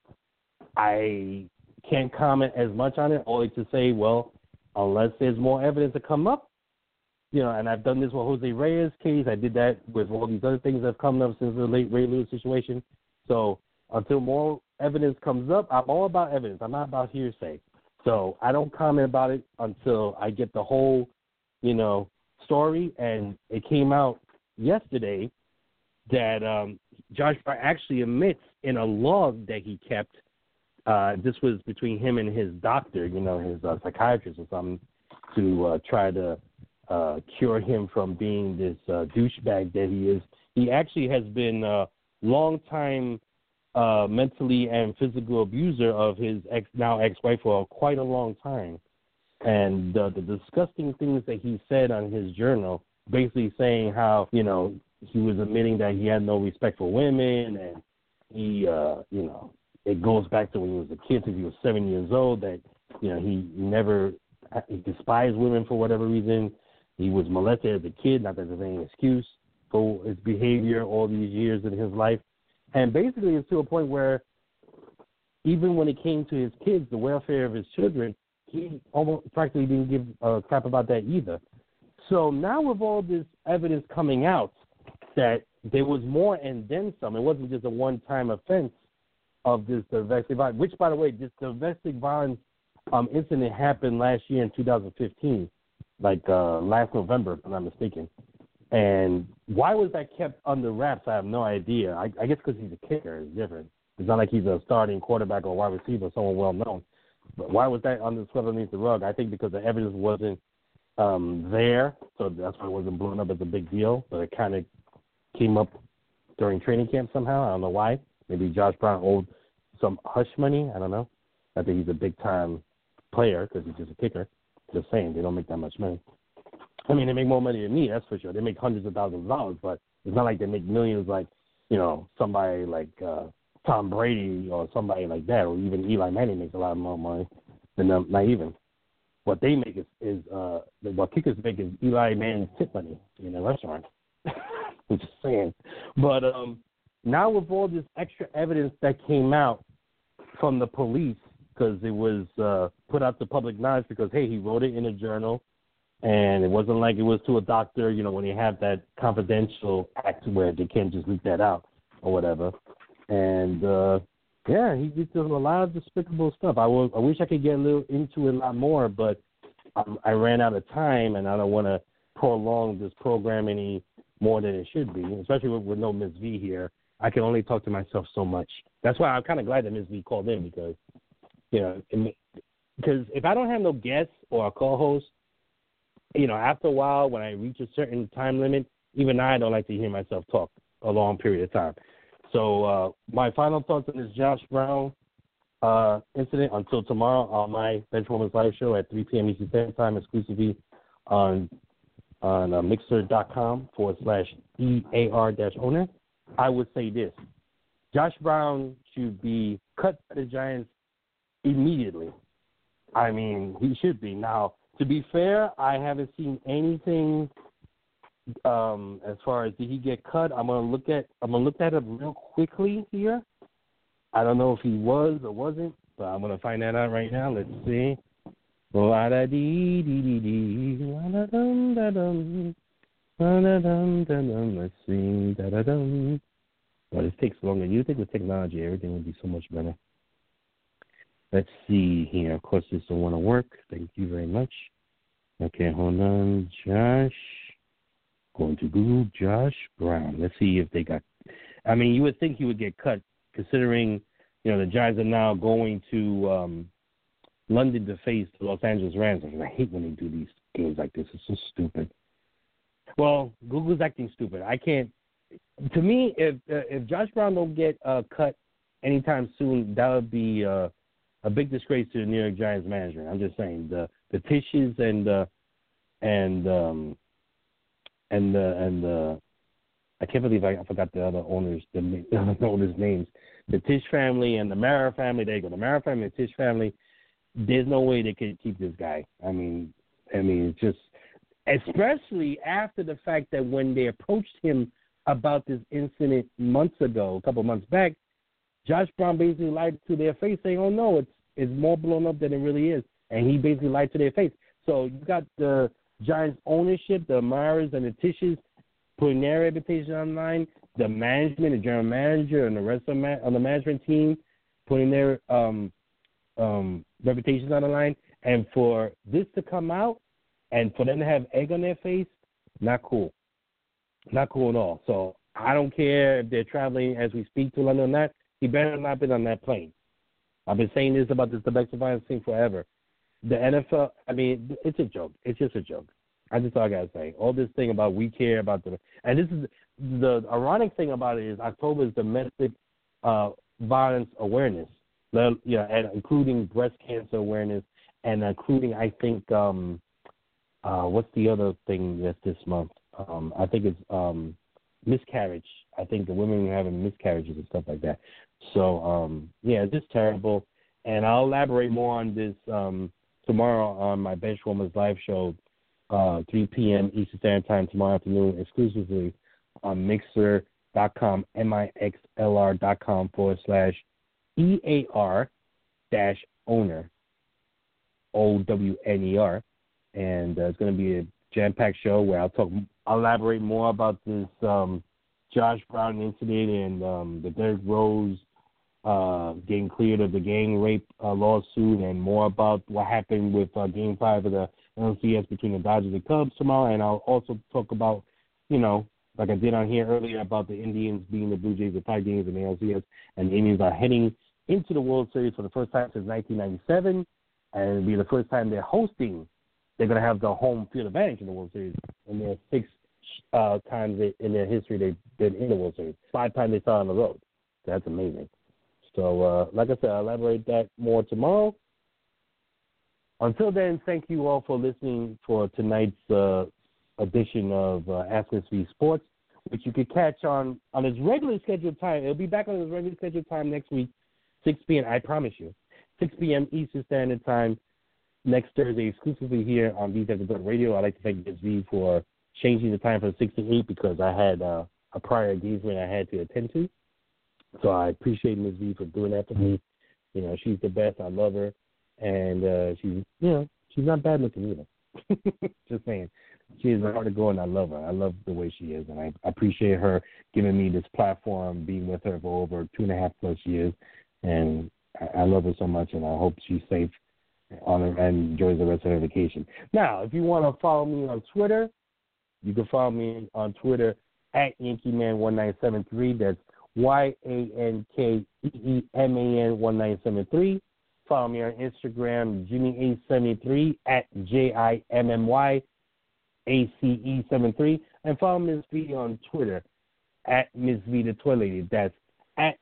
I can't comment as much on it, only to say, well, unless there's more evidence to come up, and I've done this with Jose Reyes' case. I did that with all these other things that have come up since the late Ray Lewis situation. So until more evidence comes up, I'm all about evidence. I'm not about hearsay. So I don't comment about it until I get the whole, story. And it came out yesterday that Josh Brown actually admits in a log that he kept. This was between him and his doctor, his psychiatrist or something, to try to cure him from being this douchebag that he is. He actually has been a long-time mentally and physical abuser of his now ex-wife for quite a long time. And the disgusting things that he said on his journal, basically saying how, he was admitting that he had no respect for women, and he, it goes back to when he was a kid, since he was 7 years old, that, he despised women for whatever reason. He was molested as a kid, not that there's any excuse for his behavior all these years in his life. And basically it's to a point where even when it came to his kids, the welfare of his children, he almost practically didn't give a crap about that either. So now with all this evidence coming out that there was more and then some, it wasn't just a one-time offense of this domestic violence, which, by the way, this domestic violence incident happened last year in 2015, last November, if I'm not mistaken. And why was that kept under wraps? I have no idea. I guess because he's a kicker is different. It's not like he's a starting quarterback or wide receiver, someone well-known. But why was that swept underneath the rug? I think because the evidence wasn't there, so that's why it wasn't blown up as a big deal. But it kind of came up during training camp somehow. I don't know why. Maybe Josh Brown owed some hush money. I don't know. I think he's a big-time player because he's just a kicker. Just saying, they don't make that much money. I mean, they make more money than me, that's for sure. They make hundreds of thousands of dollars, but it's not like they make millions like, somebody like Tom Brady or somebody like that, or even Eli Manning makes a lot more money than them. Not even. What they make is what kickers make is Eli Manning's tip money in a restaurant. I'm just saying. But now with all this extra evidence that came out from the police, because it was put out to public knowledge because, hey, he wrote it in a journal, and it wasn't like it was to a doctor, when they have that confidential act where they can't just leak that out or whatever. And, he did a lot of despicable stuff. I wish I could get a little into it a lot more, but I ran out of time, and I don't want to prolong this program any more than it should be, especially with no Ms. V here. I can only talk to myself so much. That's why I'm kind of glad that Ms. V called in because, because if I don't have no guests or a co-host, after a while when I reach a certain time limit, even I don't like to hear myself talk a long period of time. So my final thoughts on this Josh Brown incident until tomorrow on my Benchwarmers Live show at 3 p.m. Eastern Standard Time, exclusively on mixer.com/EAR-owner. I would say this. Josh Brown should be cut by the Giants immediately. I mean, he should be. Now, to be fair, I haven't seen anything as far as did he get cut. I'm gonna look that up real quickly here. I don't know if he was or wasn't, but I'm gonna find that out right now. Let's see. Let's see. Well, this takes longer. You think with technology, everything would be so much better. Let's see here. Of course, this don't want to work. Thank you very much. Okay, hold on. Josh. Going to Google Josh Brown. Let's see if they got. I mean, you would think he would get cut, considering the Giants are now going to London to face the Los Angeles Rams. I hate when they do these games like this. It's so stupid. Well, Google's acting stupid. I can't. to me, if Josh Brown don't get cut anytime soon, that would be a big disgrace to the New York Giants management. I'm just saying the Tisches and I can't believe I forgot the other owners' names. The Tisch family and the Mara family. There you go. The Mara family and the Tisch family. There's no way they could keep this guy. I mean, it's just, especially after the fact that when they approached him about this incident months ago, a couple months back, Josh Brown basically lied to their face, saying, "Oh no, it's more blown up than it really is," and he basically lied to their face. So you got the Giants ownership, the Maras and the Tisches, putting their reputation on the line, the management, the general manager, and the rest of the management team putting their reputations on the line. And for this to come out and for them to have egg on their face, not cool. Not cool at all. So I don't care if they're traveling as we speak to London or not. He better not been on that plane. I've been saying this about this domestic violence thing forever. The NFL, I mean, it's a joke. It's just a joke. That's all I got to say. All this thing about we care about and this is the ironic thing about it is October is domestic violence awareness, and including breast cancer awareness and including, I think, what's the other thing that's this month? I think it's miscarriage. I think the women are having miscarriages and stuff like that. So, it's just terrible. And I'll elaborate more on this tomorrow on my Benchwarmers live show, 3 p.m. Eastern Standard Time tomorrow afternoon, exclusively on Mixlr.com, mixlr.com/EAR-owner, OWNER. And it's going to be a jam-packed show where I'll elaborate more about this Josh Brown incident and the Derrick Rose getting cleared of the gang rape lawsuit, and more about what happened with Game 5 of the NLCS between the Dodgers and Cubs tomorrow. And I'll also talk about, like I did on here earlier, about the Indians being the Blue Jays of 5 games in the NLCS, and the Indians are heading into the World Series for the first time since 1997, and it'll be the first time they're hosting. They're going to have the home field advantage in the World Series, and there are 6 times in their history they've been in the World Series. 5 times they saw on the road. That's amazing. So, like I said, I'll elaborate that more tomorrow. Until then, thank you all for listening for tonight's edition of Ask SV Sports, which you could catch on its regular scheduled time. It'll be back on its regular scheduled time next week, 6 p.m. I promise you, 6 p.m. Eastern Standard Time next Thursday, exclusively here on Bees After Dark Radio. I'd like to thank Ms. V for changing the time from 6 to 8 because I had a prior engagement I had to attend to. So I appreciate Ms. V for doing that for me. She's the best. I love her. And she's not bad looking either. Just saying. She is hard to go, and I love her. I love the way she is, and I appreciate her giving me this platform, being with her for over 2.5+ years. And I love her so much, and I hope she's safe and enjoys the rest of her vacation. Now, if you want to follow me on Twitter, you can follow me on Twitter at YankeeMan1973. That's YANKEEMAN1973. Follow me on Instagram, Jimmy873 at JIMMYACE73. And follow Ms. V on Twitter at Ms. V the Toy Lady. That's at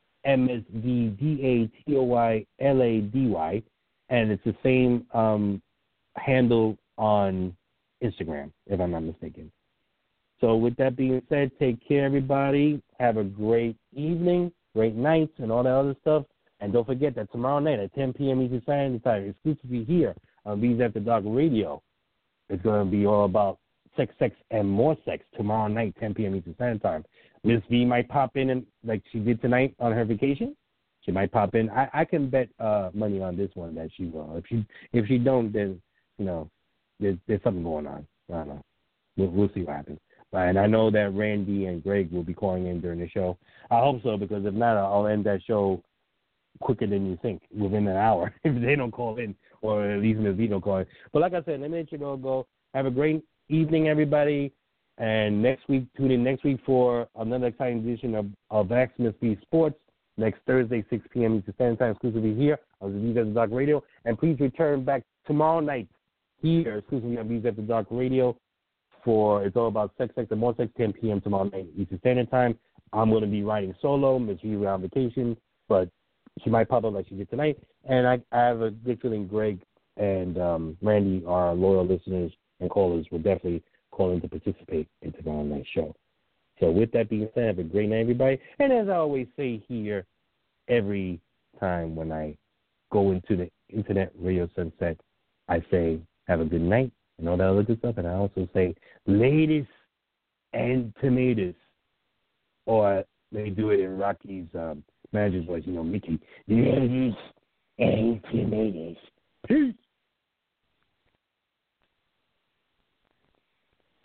MSVDATOYLADY. And it's the same handle on Instagram, if I'm not mistaken. So with that being said, take care, everybody. Have a great evening, great night, and all that other stuff. And don't forget that tomorrow night at 10 p.m. Eastern Standard Time, exclusively here on Bees After Dark Radio, it's going to be all about sex, and more sex tomorrow night, 10 p.m. Eastern Standard Time. Miss V might pop in, like she did tonight on her vacation. She might pop in. I can bet money on this one that she will. If she don't, then, there's something going on. I don't know. We'll see what happens. And I know that Randy and Greg will be calling in during the show. I hope so, because if not, I'll end that show quicker than you think, within an hour, if they don't call in, or at least Ms. V don't call in. But like I said, let me let you go. Have a great evening, everybody. And next week, tune in next week for another exciting edition of Ask Ms. V Sports, next Thursday, 6 p.m. Eastern Standard Time, exclusively here on the Bees After Dark Radio. And please return back tomorrow night here, exclusively on Bees After Dark Radio, for It's All About Sex, Sex, and More Sex, 10 p.m. tomorrow night Eastern Standard Time. I'm going to be riding solo. Miss Riri on vacation, but she might pop up like she did tonight. And I have a good feeling Greg and Randy, our loyal listeners and callers, will definitely call in to participate in tomorrow night's show. So with that being said, have a great night, everybody. And as I always say here every time when I go into the Internet Radio Sunset, I say have a good night and all that other good stuff. And I also say ladies and tomatoes. Or they do it in Rocky's manager's voice, Mickey. Ladies and tomatoes. Peace.